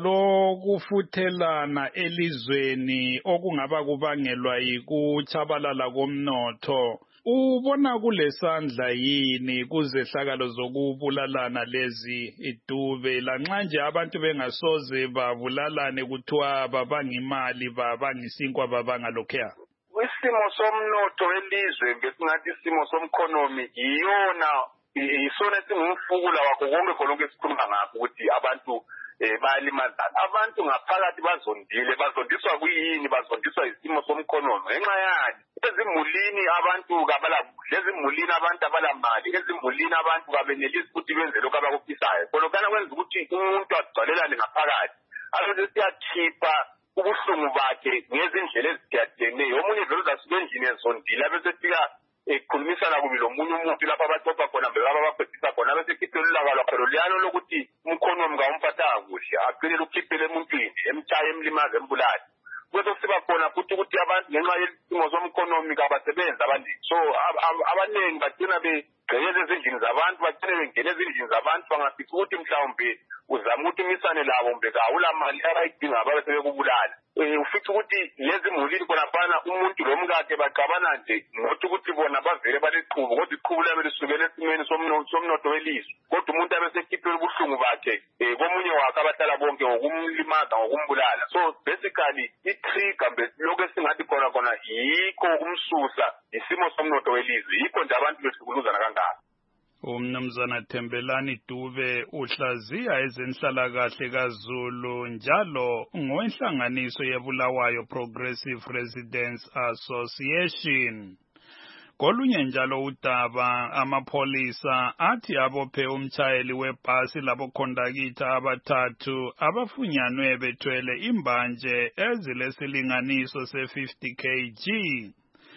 lokufuthelana elizweni okungaba kubangelwa yikutshabalala komnotho ubona kulesandla yini kuzehlakalo zokubulalana lezi idube lanxa nje abantu bengasoze babulalane kuthiwa babanga imali babanga isinkwa babanga lokhuya? Isimo somnotho welizwe besingathi isimo somkhonomi iyona isona esingumfukula wakho konke khonke esikhuluma ngakho ukuthi abantu bayalimazana. Abantu ngaphakathi bazondile bazondiswa kuyini bazondiswa isimo somkhonomi ngenxa yani ezimulini abantu kabala ezimulini abantu abalamali ezimulini abantu kabenelisi ukuthi benze lokho abakufisayo khonokana kwenza ukuthi umuntu agcwalelane ngaphakathi abantu siyakhipha ubuhlungu bakhe ngezindlela ezithiyatheneyo. Omunye vele uzasuka endlini ezondile abesefika ekhulumisana kubi lomunye umuntu lapha abaxoxa khona mbe baba baphephisa khona besekhiphela ulaka lwakhe loluyalo lokuthi umkhonomi kawumphathanga kuhle agcinele ukhiphele emuntwini emtshaye emlimaze embulali. Kweso siba khona futhi ukuthi abantu ngenxa yesimo somkhonomi kabasebenzi abaningi. So abaningi bagcina begqekeza ezindlini zabantu bagcine bengena ezindlini zabantu bangafisa ukuthi mhlawumbe uzama ukuthi umisane labo mbe kawula mali abayidinga babe sebekubulala. Ufica ukuthi lezi mulini khonaphana umuntu lomkakhe baxabana nje ngokuthi ukuthi bona bavele baliqhubu kodwa iqhubu labe lisukela esimeni somnotho welizwe kodwa umuntu abesekhiphela ubuhlungu bakhe komunye wakhe abahlala bonke ngokumlimaza ngokumbulala. So basically i-trigger mbe lokho esingathi khona khona yikho umsusa isimo somnotho welizwe yikho nje abantu behlukuluzana kangaka. Umnumzana Thembelani Dube uhlaziya ezenhlalakahle kaZulu njalo ngowenhlanganiso yebulawayo Progressive Residents Association. Kolunye njalo udaba amapholisa athi abophe umtshayeli webhasi labo khondakitha abathathu abafunyanwe bethwele imbanje ezilesilinganiso se-fifty kilograms.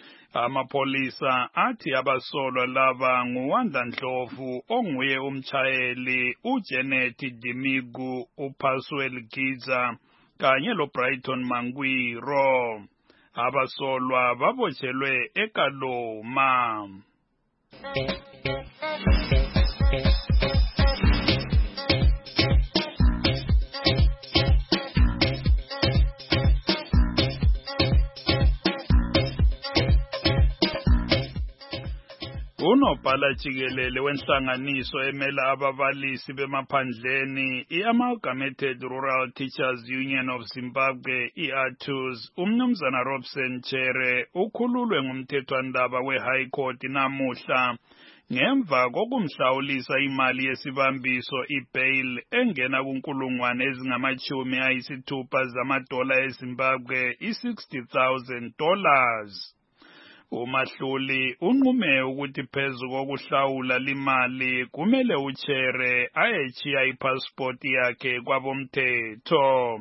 Amapolisa athi abasolwa laba nguWanda Ndlovu onguye umtshayeli uJanet Dimigu uPaswell Giza kanye loBrighton Mangwiro. Abasolwa babotshelwe eKaloma. Unobhala jikelele wenhlanganiso emela ababalisi bemaphandleni i-Amalgamated Rural Teachers Union of Zimbabwe i-ATUZ umnumzana Robson Chere ukhululwe ngumthethwandaba we-High Court namuhla ngemva kokumhlawulisa imali yesibambiso i-bail engena kunkulungwane ezingamachumi ayisithupha zamadola eZimbabwe i-sixty thousand dollars. Umahluli unqume ukuthi phezu kokuhlawula limali kumele uChere ayechiya ipassport yakhe kwabomthetho.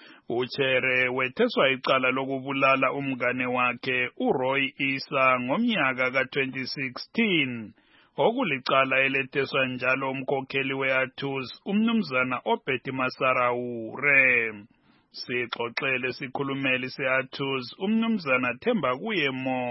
uChere wetheswa icala lokubulala umngane wakhe uRoy Isa ngomnyaka ka twenty sixteen. Okulicala eletheswa njalo umkhokheli we-ATUZ umnumzana Obedi Masaraure. Sixoxele sikhulumeli se-ATUZ umnumzana Themba kuye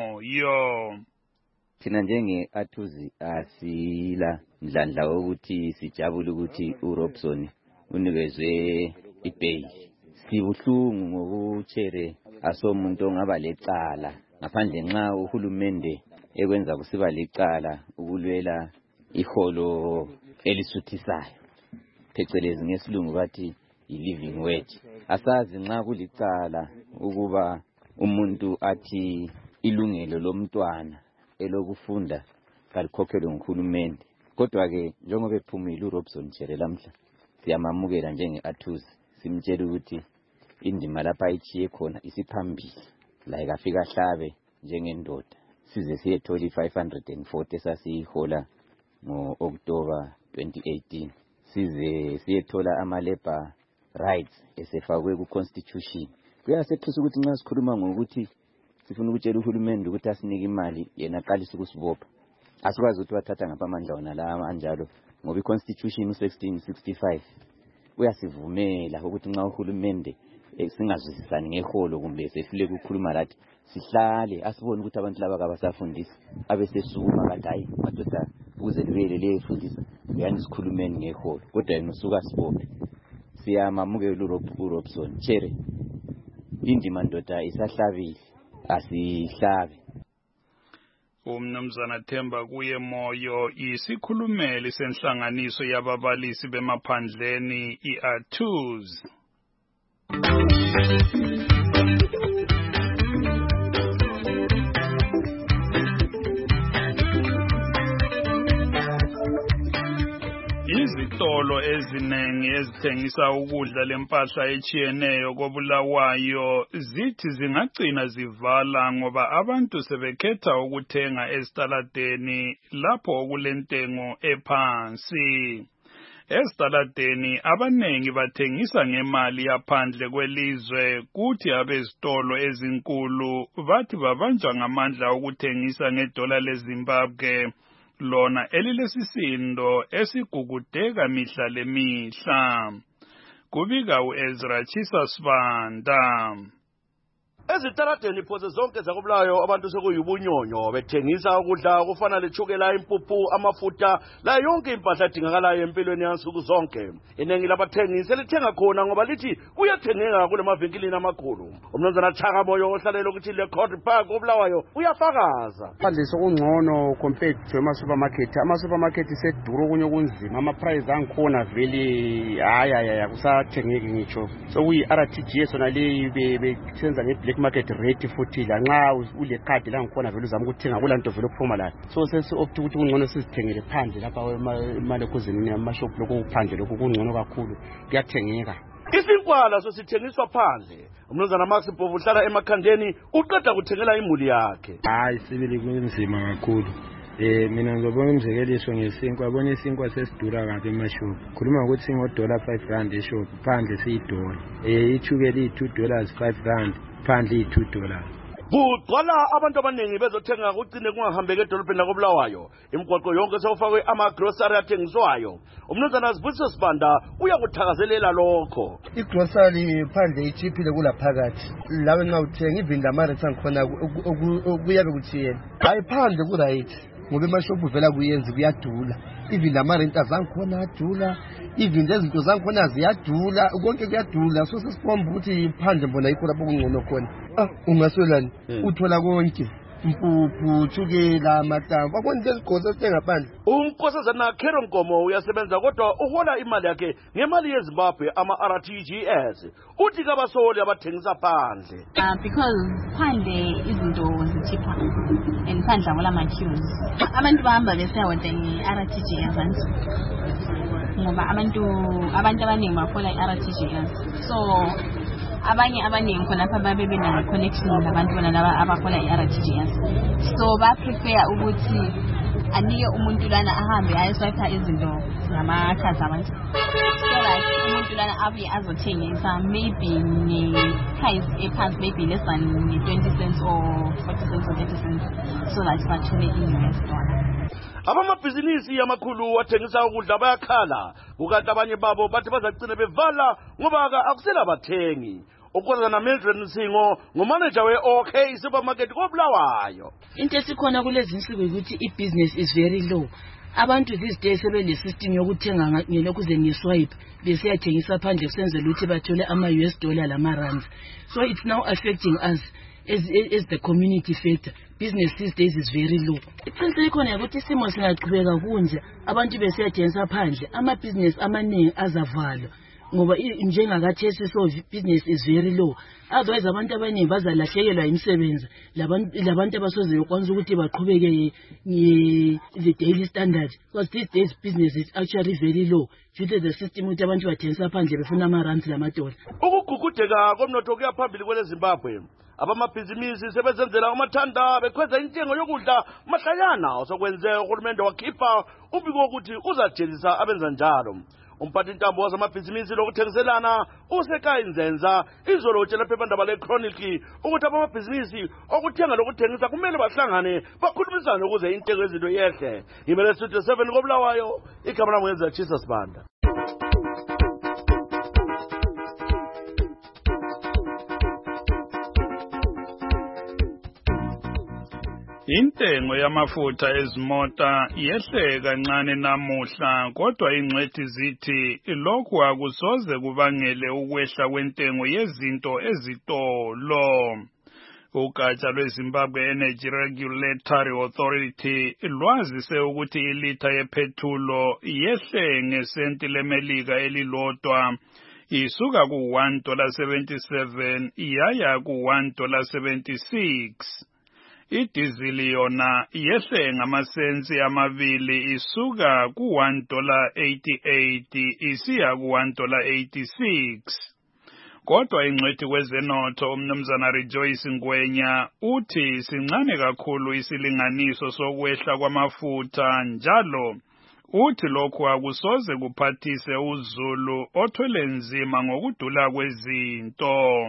Moyo. Thina njenge-ATUZ asila mdlandla wokuthi sijabule ukuthi uRobson unikezwe ibail. Sibuhlungu ngokuChere asomuntu ongaba lecala ngaphandle nxa uhulumende ekwenza kusiba licala ukulwela iholo elisuthisayo phecelezi ngesilungu bathi i-living wage. Asazi nxa kulicala ukuba umuntu athi ilungelo lomntwana elokufunda kalikhokhelwe nguhulumende. Kodwa ke njengoba ephumile uRobson Chere lamhla siyamamukela njenge-ATUZ simtshela ukuthi indima lapha ayichiye khona isiphambili la ikafika hlabe njengendoda size siyethola i-five hundred forty esasiyihola ngo-October twenty eighteen size siyethola ama-labor rights esefakwe ku-constitution. Kuyasethusa ukuthi nxa sikhuluma ngokuthi sifuna ukutshela uhulumende ukuthi asinike imali yena aqalise ukusibopha. Asikwazi ukuthi wathatha ngapha amandla wona la anjalo ngoba i-constitution u-sixteen sixty-five uyasivumela ukuthi nxa uhulumende singazwisisani ngeholo kumbe sefile ukukhuluma lathi sihlale asibone ukuthi abantu laba kabasafundisi abesesukuma kathi hayi madoda ukuze libele leyefundisa yani sikhulumeni ngeholo kodwa yena usuka sibophe. Siyamamukela uRobson Chere indima ndoda isahlabile asihlabe. Umnumzana Themba kuye Moyo isikhulumeli senhlanganiso yababalisi bemaphandleni i-A T U S. Izitolo ezinengi ezithengisa ukudla lempahla echiyeneyo koBulawayo zithi zingagcina zivala ngoba abantu sebekhetha ukuthenga esitaladeni lapho okulentengo ephansi. Esitaladeni abanengi bathengisa ngemali yaphandle kwelizwe kuthi abezitolo ezinkulu bathi babanjwa ngamandla ukuthengisa ngedola leZimbabwe lona elilesisindo esigugudeka mihla lemihla. Kubika uEzra Chisa Sibanda. Ezitaladeni phose zonke zakobulayo abantu sekuyubunyonyo bethengisa ukudla kufana lechukela impuphu amafutha la yonke impahla edingakalayo empilweni yansuku zonke. Inengi labathengisi lithenga khona ngoba lithi kuyathengeka kule mavinkilini amakhulu. Umnumzana Chaka Moyo ohlalela ukuthi le Court Park obulawayo uyafakaza. Phandle sokungcono compared to ama supermarket. Ama supermarket iseduro kunye kunzima ama price angikhona vele haya haya kusathengeki ngitsho. So kuyi R T G S ona le besenza nge market rate futhi la nxa ule card la ngikhona vele uzama ukuthenga kulanto vele ukuphuma la so sesi opt ukuthi kungcono sizithengele phandle lapha imali ekuzini amashop lokho kuphandle lokho kungcono kakhulu kuyathengeka. Isinkwala sosithengiswa phandle. Umnumzana Max Mpofu uhlala emakhandeni uqeda kuthengela imuli yakhe. Hayi sibili kunzima kakhulu. Eh mina ngizobona umzekeliso ngesinkwa yabona isinkwa sesidura kabi emashop khuluma ukuthi singo dollar five rand eshop phandle siyidola eh ichukela i-two dollars five rand phandle i-two dollars. Kugcwala abantu abaningi bezothenga kucine kungahambeki edolobheni lakobulawayo imigwaqo yonke sewufakwe ama-grocery athengiswayo. Umnumzana Sibusiso Sibanda uyakuthakazelela lokho. I-grocery phandle ichiphile kulaphakathi lawe nxa uthenga even lamarethi angikhona kuyabe kuthiyena hayi phandle ku-right ngoba emashophu vela kuyenzi kuyadula even lamarenta zangikhona adula even lezinto zangikhona ziyadula konke kuyadula so sesikhomba ukuthi phandle mbona yikho lapho kungcono khona. Ah ungaswelani uthola konke impuphu chukela amatambo akwani lezigqozo esithenga phandle. Unkosazana Khero Nkomo uyasebenza kodwa uhola imali yakhe ngemali yeZimbabwe ama-R T G S uthi kabasoli abathengisa phandle. Uh, because phandle izinto zichipha and phandle akwala ma-queues abantu bahamba besiyawothenga i-R T G S ngoba abantu abantu abaningi bafola i-R T G S so abanye abaningi khonapha babe bena-connection nabantu bona laba abafola i-R T G S so ba-prefer ukuthi anike umuntu lana ahambe ayeswayipha izinto ngama-cards abantu so like umuntu lana abuye azothengisa maybe nge-price ephansi maybe less than twenty cents or forty cents or thirty cents so that bathole i-U S dollar. Abamabhizinisi amakhulu athengisa ukudla bayakhala kukanti abanye babo bathi bazagcina bevala ngoba akusela bathengi. Ukhona Mildred Nsingo ngumanager we-O K supermarket koBulawayo. Into esikhona kulezi insuku ukuthi i-business is very low. Abantu these days sebele system yokuthenga ngelokuze ngeswipe besiyathengisa phandle kusenzela ukuthi bathole ama-U S dollar lama-rands. So it's now affecting us as as the community factor. Business these days is very low. Iphindile khona ukuthi isimo singaqhubeka kunje abantu besiyathengisa phandle ama-business amaningi azavalwa ngoba njengakathesi so business is very low. Otherwise abantu abaningi bazalahlekelwa imisebenzi labantu abasoze bekwanisa ukuthi baqhubeke the daily standard because these days business is actually very low due to the system ukuthi abantu bathengisa phandle befuna ama-rands lamadola. Ukugugudeka komnotho kuyaphambili kwele Zimbabwe abamabhizinisi sebezenzela amathanda bekhweza intengo yokudla mahlayana sokwenzeka uhulumende wakhipha umbiko wokuthi uzajezisa abenza njalo. Umphathintambo wazamabhizinisi lokuthengiselana uSekhaya Nzenza izolo utshela iphephandaba leChronicle ukuthi abamabhizinisi okuthenga lokuthengisa kumele bahlangane bakhulumisane ukuze intengo yezinto yehle. Imele Studio seven koBulawayo, igama lami ngenza Chisa Sibanda. Intengo yamafutha ezimota yehle kancane namuhla kodwa ingcwethi zithi lokhu akusoze kubangele ukwehla kwentengo yezinto ezitolo. Ugatsha lweZimbabwe Energy Regulatory Authority lwazise ukuthi ilitha yephethulo yehle ngesenti lemelika elilodwa isuka ku one dollar seventy-seven yaya ku one dollar seventy-six. Idizili yona yehle ngamasensi amabili isuka ku one dollar eighty-eight isiya ku one dollar eighty-six. Kodwa ingcwethi kwezenotho umnumzana Rejoice Ngwenya uthi sincane kakhulu isilinganiso sokwehla kwamafutha njalo uthi lokhu akusoze kuphathise uZulu othwele nzima ngokudula kwezinto.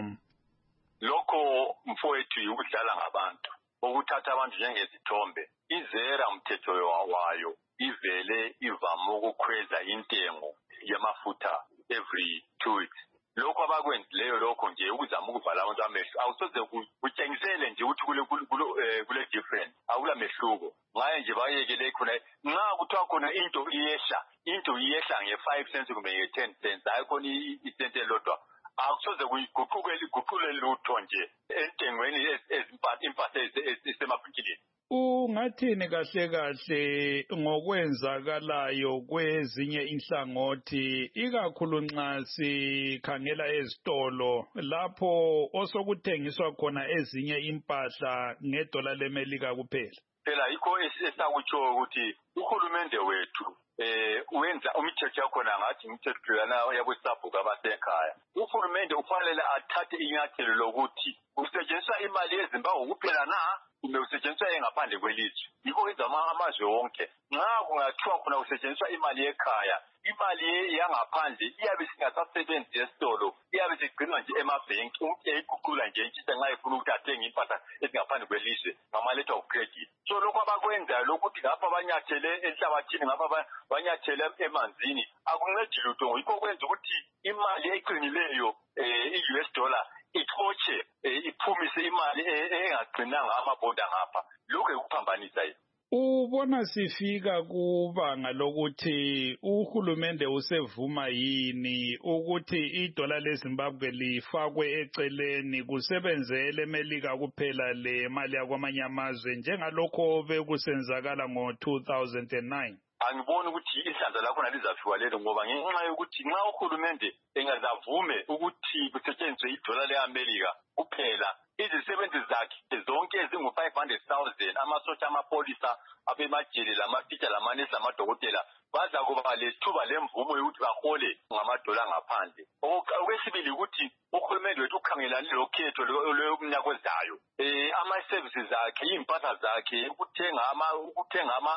Lokho mfowethu ukudlala ngabantu ukuthatha abantu njengezithombe. Izera umthetho wayo ivele ivame ukukhweza intengo yamafutha every two weeks. Lokho abakwenzileyo lokho nje ukuzama ukuvala abantu amehlo awusoze kutshengisele nje ukuthi kule kule different akula mehluko. Ngaye nje bayekele khona nxa kuthiwa khona into iyehla into iyehla nge-five cents kumbe nge-ten cents ayikhona isente elodwa akusoze kuyiguquke liguqule lutho nje entengweni impahla ezisemafikilini. Ungathini kahle kahle ngokwenzakalayo kwezinye inhlangothi ikakhulu nxa sikhangela ezitolo lapho osokuthengiswa khona ezinye impahla ngedola lemelika kuphela? Phela yikho esakutsho ukuthi uhulumende wethu eh wenza umthetho yakhona ngathi umthetho yana yabosabhuka abasekhaya. Uhulumende ufanele athathe inyathelo lokuthi kusetshenziswa imali yeZimbabwe kuphela na kumbe kusetshenziswa engaphandle kwelizwe. Yikho izama amazwe wonke nxa kungathiwa khona kusetshenziswa imali ekhaya imali yangaphandle iyabe singasasebenzi esitolo iyabe sigcinwa nje emabhenki umuntu eyiguqula nje intshisa nxa efuna ukuthi athenge impahla ezingaphandle kwelizwe ngamaletha of-credit. So lokho abakwenzayo lokuthi ngapha banyathele enhlabathini ngapha banyathele emanzini akuncedi lutho. Yikho kwenza ukuthi imali eqinileyo i-U S dollar ixotshe iphumise imali engagcinanga amabhoda ngapha. Lokho ekuphambanisa yini. Ubona sifika kubanga lokuthi uhulumende usevuma yini ukuthi idola leZimbabwe lifakwe eceleni kusebenzele emelika kuphela le mali yakwamanye amazwe njengalokho bekusenzakala ngo two thousand nine? Angiboni ukuthi ihlandla lakhona lizafiwa lelo ngoba ngenxa yokuthi nxa uhulumende engazavume ukuthi kusetshenziswe idola leAmelika kuphela izisebenzi zakhe zonke ezingu five hundred thousand amasotsha amapolisa abemajele lamatitsha lamanesi lamadokotela baza kuba lethuba lemvumo yokuthi bahole ngamadola ngaphandle. Okwesibili ukuthi uhulumende wethu ukhangelane lokhetho lomnyaka ozayo eh ama-services zakhe impahla zakhe ukuthenga ama ukuthenga ama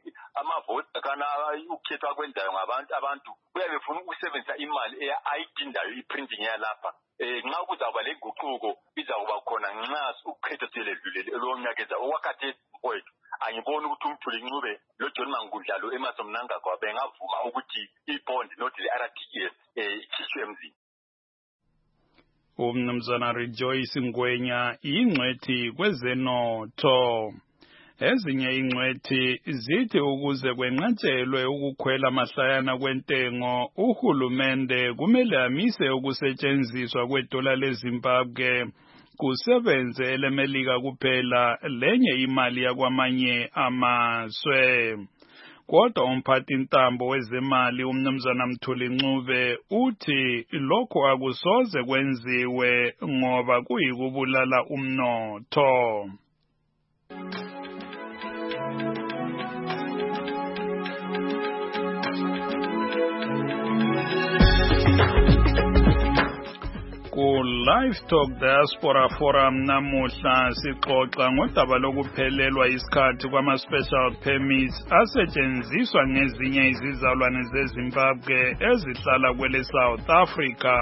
amavoti kana ukhetho akwenzayo ngabantu abantu kuyabe befuna ukusebenzisa imali ayidindayo iprinting yalapha. Eh nxa kuzaba leguquko izakuba khona nxa ukhetho seledlulele lonyakeza okwakhathesi mfowethu. Angiboni ukuthi umthuli Ncube lo John Mangudla lo Emerson Mnangagwa bengavuma ukuthi ibond not le R T G S eh ikhishwe emzini. Umnumzana Rejoice Ngwenya ingcwethi kwezenotho. Ezinye ingcwethi zithi ukuze kwenqatshelwe ukukhwela mahlayana kwentengo uhulumende kumele amise ukusetshenziswa kwedola leZimbabwe kusebenze elemelika kuphela lenye imali yakwamanye amazwe. Kodwa umphathintambo wezemali umnumzana Mthuli Ncube uthi lokho akusoze kwenziwe ngoba kuyikubulala umnotho. Kula Livestock Diaspora Forum namuhla sixoxa ngodaba lokuphelelwa isikhathi kwama-special permits asetshenziswa ngezinye izizalwane zeZimbabwe ezihlala kwele South Africa.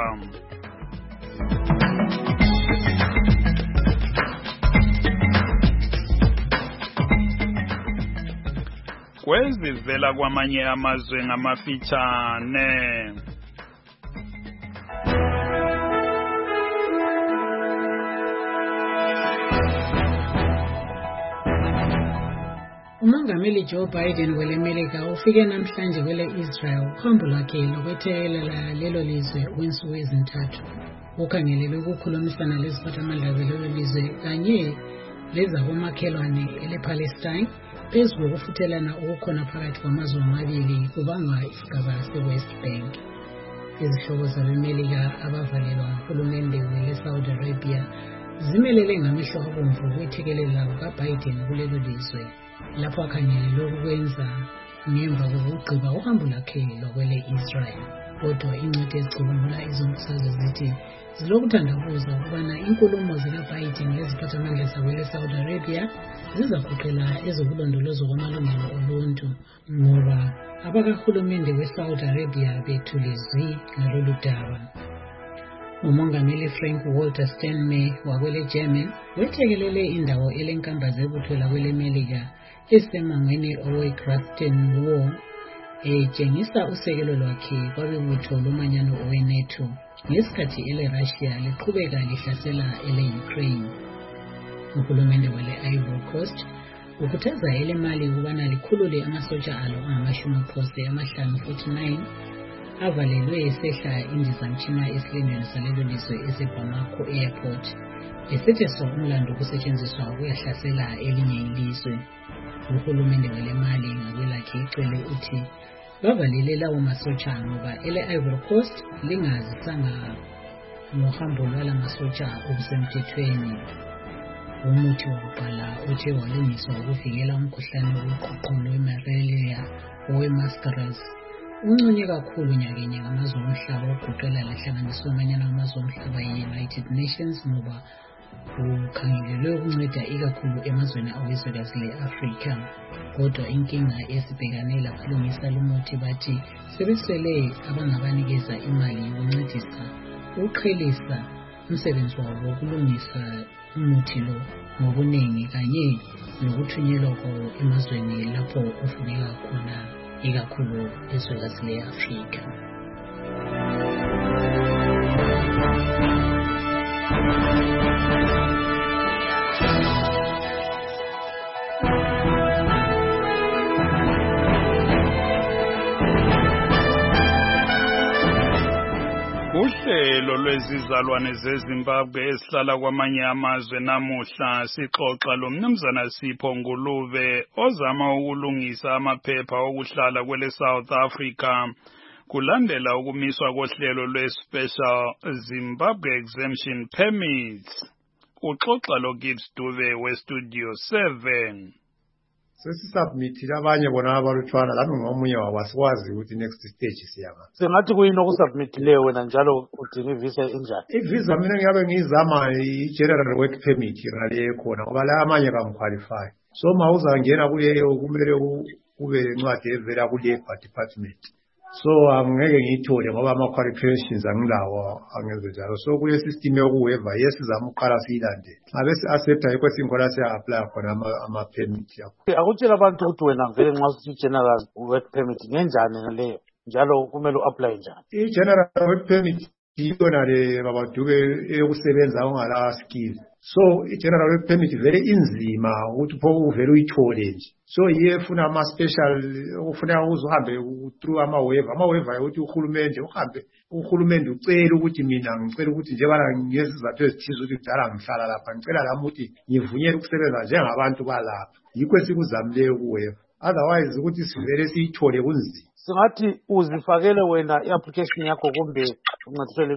Kwezivela kwamanye amazwe ngamafitshane. Umongameli Joe Biden wele America ufike namhlanje kwele Israel uhambo lwakhe lokwethekelela lelo lizwe kwensuku ezintathu. Ukhangelelwe ukukhulumisana leziphathamandla zalelo lizwe kanye lezabomakhelwane elePalestine phezu kokufuthelana okukhona phakathi kwamazwe amabili kubangwa isigaba se-West Bank. Izihlobo zabemelika abavalelwa nguhulumende wele-Saudi Arabia zimelele ngamehlo abomvu ukwethekelela kukaBiden kulelo lizwe lapho akhangelelwe ukwenza ngemva kokugqiba uhambo lwakhe lokwele Israel. Kodwa ingcwethi ezicubungula izombusazwe zithi zilokuthandabuza ukubana inkulumo zikaBiden leziphathamandla zakwele Saudi Arabia zizagoqela ezokulondolozwa kwamalungelo oluntu ngoba abakahulumende we-Saudi Arabia bethule zwi ngalolu daba. Umongameli Frank Walter Steinmeier wakwele German wethekelele indawo elenkamba zebutho lakwele Melika esemangweni owe-Grafton War etshengisa usekelo lwakhe kwabebutho lomanyano owe-NATO ngesikhathi ele-Russia liqhubeka lihlasela ele-Ukraine. Uhulumende wale Ivory Coast ukhuthaza ele Mali ukubana likhulule amasotsha alo angamashumi phose amahlanu forty-nine avalelwe esehla indizamtshina esilindweni salelo lizwe ese-Bamako Airport esetheswa umlando ukusetshenziswa ukuyahlasela elinye ilizwe. Uhulumende wale Mali ngakwelakhe icele uthi bavalile lawo masotsha ngoba ele Ivory Coast lingazisanga ngohambo lwala masotsha okusemthethweni. Umuthi wokuqala uthe walungiswa ukuvikela umkhuhlane wokuqhuqhulo we-malaria owe-mascaras uncinye kakhulu nyakenye ngamazwe omhlaba ogoqela lehlanganiso amanyana amazwe omhlaba yi-United Nations ngoba ukhangelelwe ukunceda ikakhulu emazweni awezwekazi le-Afrika. Kodwa inkinga esibhekane labalungisa lumuthi bathi sebesele abangabanikeza imali yokuncedisa ukuqhelisa umsebenzi wabo wokulungisa umuthi lo ngobuningi kanye nokuthunyelwa kwawo emazweni lapho ufuneka khona ikakhulu ezwekazi le-Afrika. Uhlelo lwezizalwane zeZimbabwe esihlala kwamanye amazwe namuhla sixoxa lomnumzana Sipho Ngulube ozama ukulungisa amaphepha okuhlala kwele South Africa kulandela ukumiswa kohlelo lwe-Special Zimbabwe Exemption Permits. Uxoxa loGibbs Dube weStudio seven. Sesisubmitile abanye bona abalutshwana lami ngomunye wabo asikwazi ukuthi next stage siyaba. Sengathi kuyini okusubmitile wena njalo udinga ivisa enjani? Ivisa mina ngiyabe ngizama i-general work permit rale ekhona ngoba la amanye kamqualify. So mawuzangena kuleyo kumele kube incwadi evela ku-Labour Department. So angeke ngiyithole ngoba ama-qualifications angilawo angenze njalo. So kule system yokuweva yesizama uqala siyilande. Ngabe si-accepta yikho singola siya-apply khona ama-permit yakho. Akutshela abantu ukuthi wena vele nxa usithi general work permit ngenjani ngaleyo njalo kumele u-apply njani? I-general work permit yiyona le babaduke eyokusebenza ongala skill. So i-general work permit vele inzima ukuthi pho uvele uyithole nje. So yiye funa ama-special ufuna uzuhambe through ama-waiver. Ama-waiver ukuthi uhulumende uhambe uhulumende ucela ukuthi mina ngicela ukuthi njebana ngezizathu ezithize ukuthi kudala ngihlala lapha ngicela lami ukuthi ngivunyelwe ukusebenza njengabantu balapha. Yikho esikuzamileyo ku-waiver. Otherwise ukuthi sivele siyithole kunzima. Singathi uzifakele wena i-application yakho kumbe uncediswe likhwe.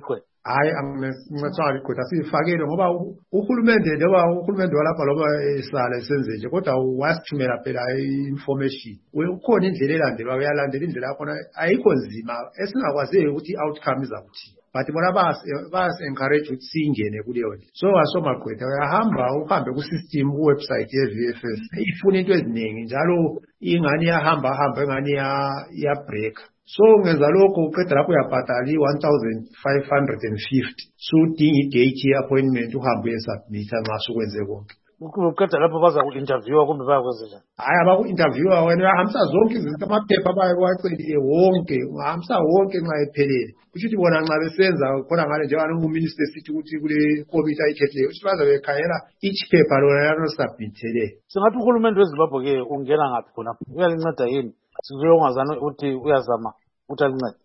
hayi angingathwali kodwa sifakele ngoba uhulumende njengoba uhulumende walapha loba esala esenze nje kodwa wasithumela phela i-information ukhona indlela elandelwa uyalandela indlela yakhona ayikho nzima esingakwaziyo ukuthi i-outcome izakuthi but bona bas-encourage ukuthi siyingene kuleyo nto so wasomagqwetha uyahamba uhambe ku-system ku-website ye-V F S ifuna into eziningi njalo ingane iyahamba hamba engane iyabreaka so ngenza lokho uqeda lapho uyabhadala i-one thousand five hundred fifty so udinga i-date ye-appointment uhambe uyesubmitha nxa sukwenze konke uqeda lapho baza ku-interviewa kumbe bayakwenza njani hayi abaku-interviewa wena uyahambisa zonke izinto amaphepha bayewacele wonke ungahambisa wonke nxa ephelele kusho ukuthi bona nxa besenza khona ngale njengani uminister sithi ukuthi kule komiti ayikhethileyo ukuthi baza bekhangela each paper lona yanosubmithele singathi uhulumende wezimbabwe-ke ungena ngaphi khonapho uyalinceda yini sizwe ungazani ukuthi uyazama ukuthi alincede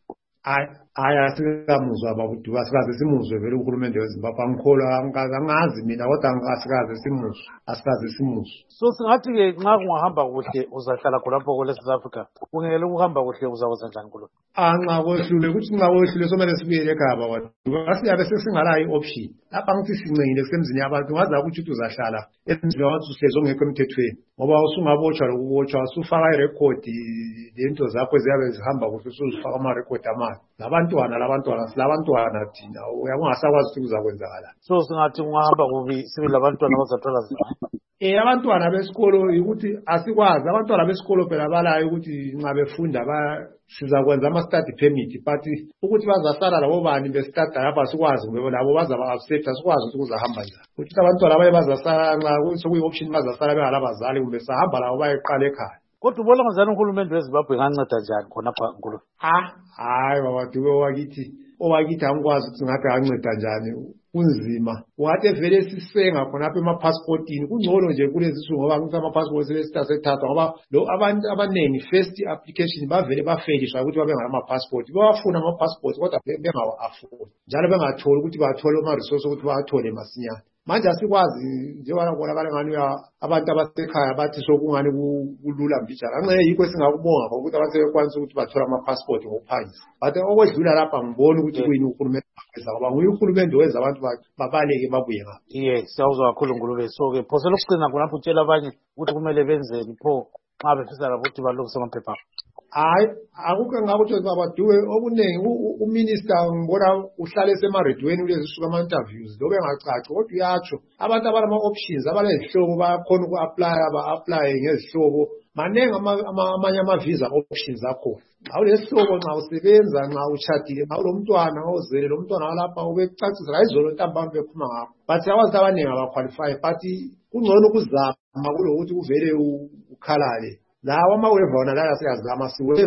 hayi asikamuzwa babuduka asikaze simuzwe vele uhulumende wezimbabwe angikholwa angazi mina kodwa asikaze simuzwe asikaze simuzwe so singathi-ke nxa kungahamba kuhle uzahlala khonapho kwele South Africa kungekele ukuhamba kuhle uzakwenza njani kulokho nxa kwehlule ukuthi nxa kwehlule somele sibuyele ekhaya babaduka siyabe sesingalayo i-option lapha ngithi sincengile kusemzini yabantu ungaza ukuthi ukuthi uzahlala emzini wabantu uhlezi ongekho emthethweni ngoba usungabotshwa lokubotshwa usufaka irekhodi lento zakho ziyabe zihamba kuhle usuzifaka amarekhodi amabi labantwana labantwana silabantwana thina ungasakwazi ukuthi kuzakwenzakala so singathi kungahamba kubi sibe labantwana bazathola zina eh abantwana besikolo ukuthi asikwazi abantwana besikolo phela balayo ukuthi nxa befunda ba sizakwenza ama-study permit but ukuthi bazasala labo bani bestada lapha sikwazi ngoba labo bazaba accept asikwazi ukuthi kuzahamba njani ukuthi abantwana baye bazasala nxa sokuyi-option bazasala bengalabazali kumbe sahamba labo bayeqala ekhaya kodwa ubona kanjani uhulumende wezimbabwe enganceda njani khonapha nkulu ah hayi babaduke owakithi owakithi angikwazi ukuthi ngathi anganceda njani kunzima ungathi vele sisenga khonapha emapassportini kungcono nje kulezi nsuku ngoba ngithi amapassport selesithathathwa ngoba lo abantu abaningi first application bavele bafelisha ukuthi babe ngamapassport bawafuna amapassport kodwa bengawa-afford njalo bengatholi ukuthi bathole ama-resource ukuthi bawathole masinyane manje asikwazi njengoba kubonakala ngani abantu abasekhaya bathi sokungani kulula mbijana ngenxa yikho esingakubonga ukuthi abantu sebekwanisa ukuthi bathole ama-passport ngokuphangisa but okwedlula lapha ngibona ukuthi kuyini uhulumende akwenza ngoba nguye uhulumende wenza abantu babaleke babuye ngapha iye siyawuzwa kakhulu ngulube so-ke phosela ukucina khonapho utshela abanye ukuthi kumele benzeni pho nxa befisa labo ukuthi balungise amaphepha hayi akukho engakutsho babaduke okuningi uminister ngibona uhlale esemaredweni kulezi suku ama-interviews lobe engacaci kodwa uyatsho abantu abalama-options abalezihlobo bayakhona uku-aplya ba-aplaye ngezihlobo maningi amanye ama-visa options akhona nxa ulesihlobo nxa usebenza nxa utshadile nxa ulomntwana nxa uzele lo mntwana walapha ubecacisa kayizolo ntambama bephuma ngapho but siyakwazi ukuthi abaningi abaqualify but kungcono ukuzama kulokuthi uvele ukhalale lawa amaweva wona layo siyazama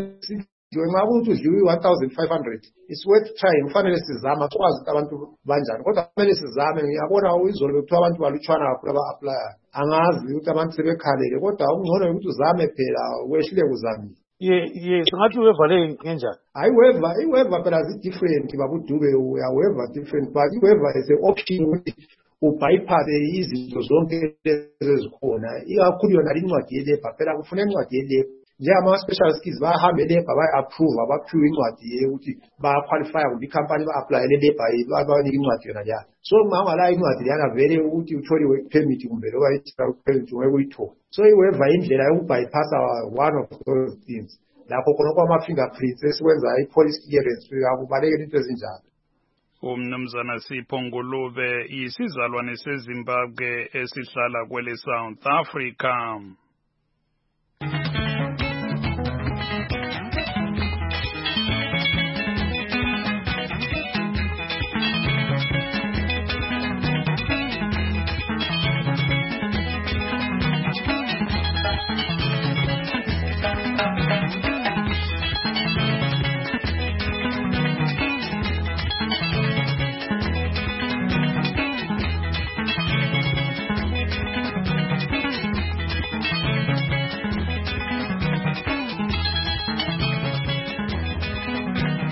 siwe nxa kuthi udliwe i-one thousand five hundred it's worth trying kufanele sizama sikwazi ukuthi abantu banjani kodwa kumele sizame ngiyabona izolo bekuthiwa abantu balutshwana kakhulu aba-aplayayo angazi ukuthi abantu sebekhalele kodwa okungcono ukuthi uzame phela wehlule kuzamile ye ye singathi iweva le ngenjani hayi iweva iweva phela zi-different babudube uyaweva different but iweva is an option ukuthi ubypasse izinto zonke ezikhona ikakhulu yona incwadi yelebha phela kufuna incwadi yelebha njengama-special skills bayahambe elebha bayi-approve baphiwe incwadi yokuthi baqualifya kumbe ikhampani ba-aplayele elebha babanike incwadi yona leyana so ngangalayo incwadi leyana vele ukuthi uthole i-work permit kumbe loba i-work permit ungeke uyithole so iweva indlela yokubypassa one of those things lapho khonokho ama-fingerprints esikwenza i-police clearance akubalekela into ezinjalo umnumzana Sipho Ngulube isizalwane seZimbabwe esihlala kwele South Africa.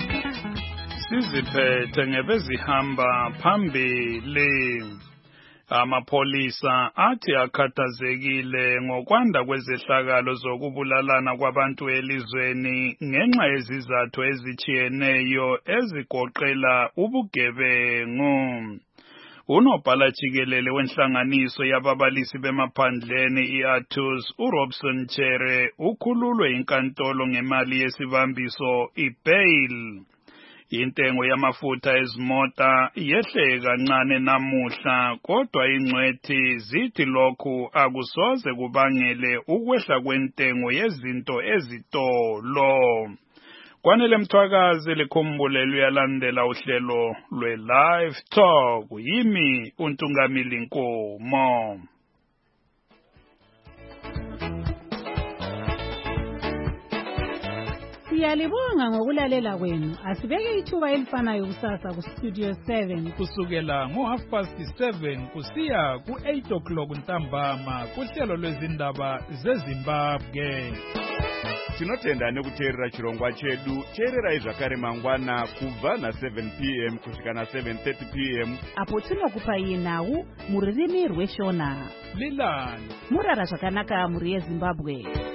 Siziphethe ngebezihamba phambili Amapholisa athi akhathazekile ngokwanda kwezehlakalo zokubulalana kwabantu elizweni ngenxa yezizathu ezitshiyeneyo ezigoqela ubugebengu. Unobhala jikelele wenhlanganiso yababalisi bemaphandleni i-A T U S uRobson Chere ukhululwe inkantolo ngemali yesibambiso i-bail. Intengo yamafutha ezimota yehle kancane namuhla kodwa ingcwethi zithi lokhu akusoze kubangele ukwehla kwentengo yezinto ezitolo. Kwanele Mthwakazi likhumbulelwe yalandela uhlelo lwe-Live Talk yimi uNtungamili Nkomo. Siyalibonga ngokulalela kwenu. Asibeke ithuba elifanayo kusasa ku Studio seven kusukela ngo half past seven kusiya ku eight o'clock ntambama kuhlelo lwezindaba zeZimbabwe. Tinotenda nekuteerera chirongwa chedu. Teererai zvakare mangwana kubva na seven p m kusvika na seven thirty p m apo tinokupai nhau mururimi rweshona. Lilani murara zvakanaka muri yeZimbabwe.